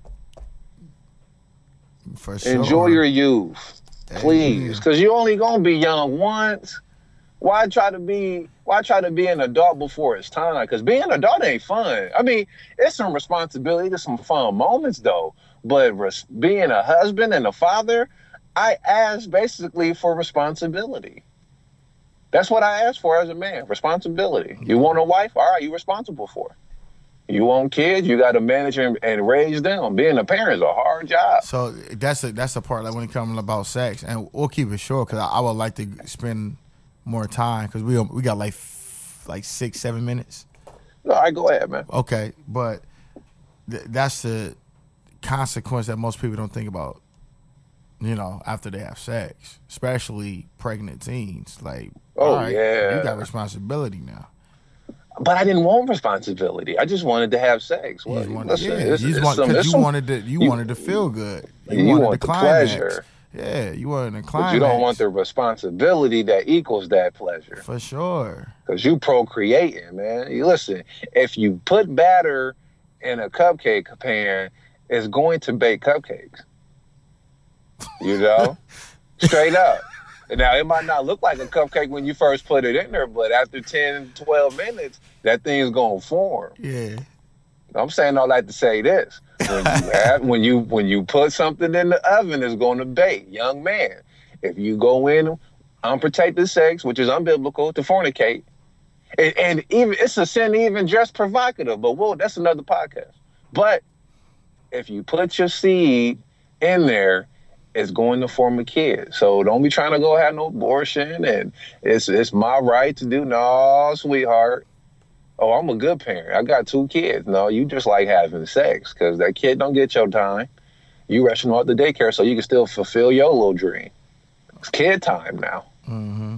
For sure. Enjoy your youth, please, because you're only gonna be young once. Why try to be? Why try to be an adult before it's time? Because being an adult ain't fun. I mean, it's some responsibility, there's some fun moments though. But res- being a husband and a father, I asked basically for responsibility. That's what I asked for as a man: responsibility. You want a wife? All right, you're responsible for it. You want kids, you got to manage and, and raise them. Being a parent is a hard job. So that's a, that's the part, like when it comes about sex, and we'll keep it short because I, I would like to spend more time because we we got like like six seven minutes. All right, go ahead, man. Okay, but th- that's the consequence that most people don't think about. You know, after they have sex, especially pregnant teens, like, oh all right, yeah, you got responsibility now. But I didn't want responsibility. I just wanted to have sex. Well, you wanted, listen, yeah, it's, you, it's want, some, you some, wanted to you, you wanted to feel good. You, you wanted want the, the climax. pleasure. Yeah, you wanted the climax. But you don't want the responsibility that equals that pleasure. For sure. Because you procreating, man. You listen, if you put batter in a cupcake pan, it's going to bake cupcakes. You know? Straight up. Now, it might not look like a cupcake when you first put it in there, but after ten, twelve minutes, that thing's going to form. Yeah. I'm saying all that to say this. When you have, when you when you put something in the oven, it's going to bake. Young man, if you go in unprotected sex, which is unbiblical, to fornicate, and, and even it's a sin even just provocative, but whoa, that's another podcast. But if you put your seed in there, it's going to form a kid. So don't be trying to go have no abortion and it's it's my right to do. No, sweetheart. Oh, I'm a good parent. I got two kids. No, you just like having sex because that kid don't get your time. You rushing off the daycare so you can still fulfill your little dream. It's kid time now. Mm-hmm.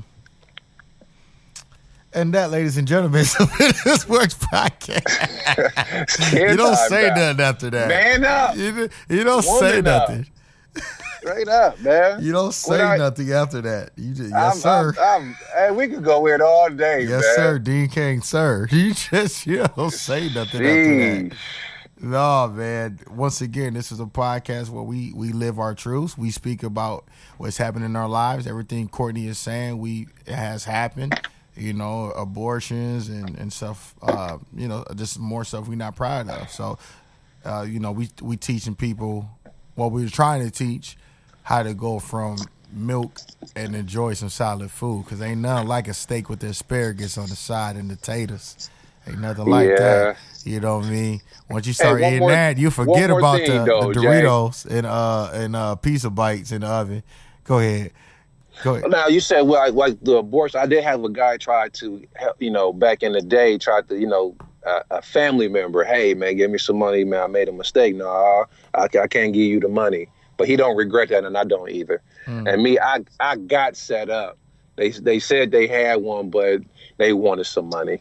And that, ladies and gentlemen, is This Works Podcast. You don't say now. Nothing after that. Man up. You, you don't Woman say nothing. Up. Straight up, man. You don't say I, nothing after that. You just, yes, I'm, sir. I'm, I'm, hey, we could go weird all day, yes, man. Yes, sir. Dean King, sir. You just you don't say nothing Jeez. After that. No, man. Once again, this is a podcast where we, we live our truths. We speak about what's happening in our lives. Everything Courtney is saying, we it has happened. you know, abortions and and stuff. Uh, you know, just more stuff we're not proud of. So, uh, you know, we we teaching people what we were trying to teach, how to go from milk and enjoy some solid food, because ain't nothing like a steak with the asparagus on the side and the taters. Ain't nothing like Yeah. that. You know what I mean? Once you start Hey, one eating more- that, you one forget more about thing, the, though, the Jay. Doritos and uh and uh pizza bites in the oven. Go ahead. Go ahead. Now you said well, like, like the abortion. I did have a guy try to, help, you know, back in the day, tried to, you know, uh, a family member. Hey man, give me some money, man. I made a mistake. No, I, I can't give you the money. But he don't regret that, and I don't either. Mm. And me, I I got set up. They they said they had one, but they wanted some money.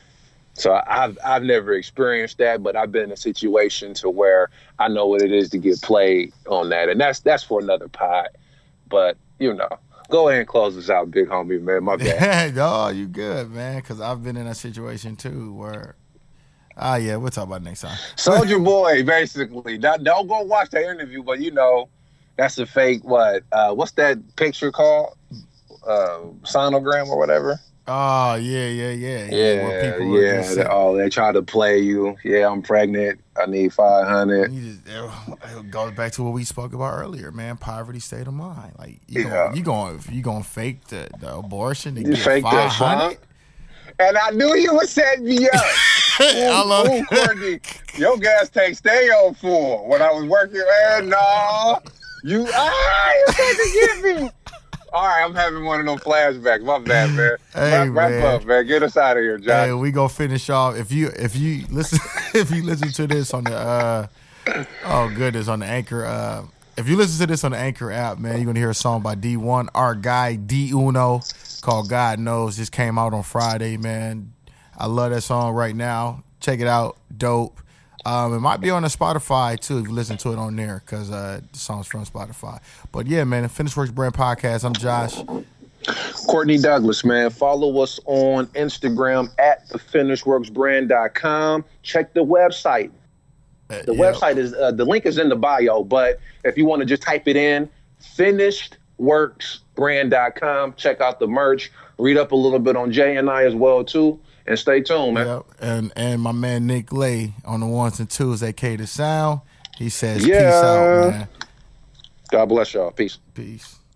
So I've I've never experienced that, but I've been in a situation to where I know what it is to get played on that, and that's that's for another pod. But you know, go ahead and close this out, big homie, man. My bad. No, you good, man? Because I've been in a situation too where, ah, yeah, we'll talk about it next time. Soldier Boy, basically. Don't, don't go watch that interview, but you know, that's a fake. What? Uh, what's that picture called? Uh, sonogram or whatever. Oh yeah, yeah, yeah, yeah, where people yeah. just They, oh, they try to play you. Yeah, I'm pregnant. I need five hundred. You just, it goes back to what we spoke about earlier, man. Poverty state of mind. Like you Yeah. going, you going, you going to fake the, the abortion to You get fake that, five hundred. And I knew you would set me up. I love ooh, Courtney, your gas tank stay on full. When I was working, man, no, you, ah, you tried to get me. All right, I'm having one of them flashbacks. My bad, man. Hey, wrap, wrap man. up, man. Get us out of here, Josh. Hey, we gonna finish off. If you if you listen if you listen to this on the uh oh goodness on the Anchor uh if you listen to this on the Anchor app, man, you're gonna hear a song by D one, our guy D Uno, called God Knows. Just came out on Friday, man. I love that song right now. Check it out, dope. Um, it might be on the Spotify too if you listen to it on there, because uh, the song's from Spotify. But yeah, man, the Finished Works Brand Podcast. I'm Josh. Courtney Douglas, man. Follow us on Instagram at the finishworks brand dot com. Check the website. Uh, The yeah. website is uh, the link is in the bio, but if you want to just type it in, finished works brand dot com. Check out the merch. Read up a little bit on Jay and I as well too, and stay tuned, man. Yep. And and my man Nick Lay on the ones and twos, aka The Sound. He says, Yeah. peace out, man. God bless y'all. Peace. Peace.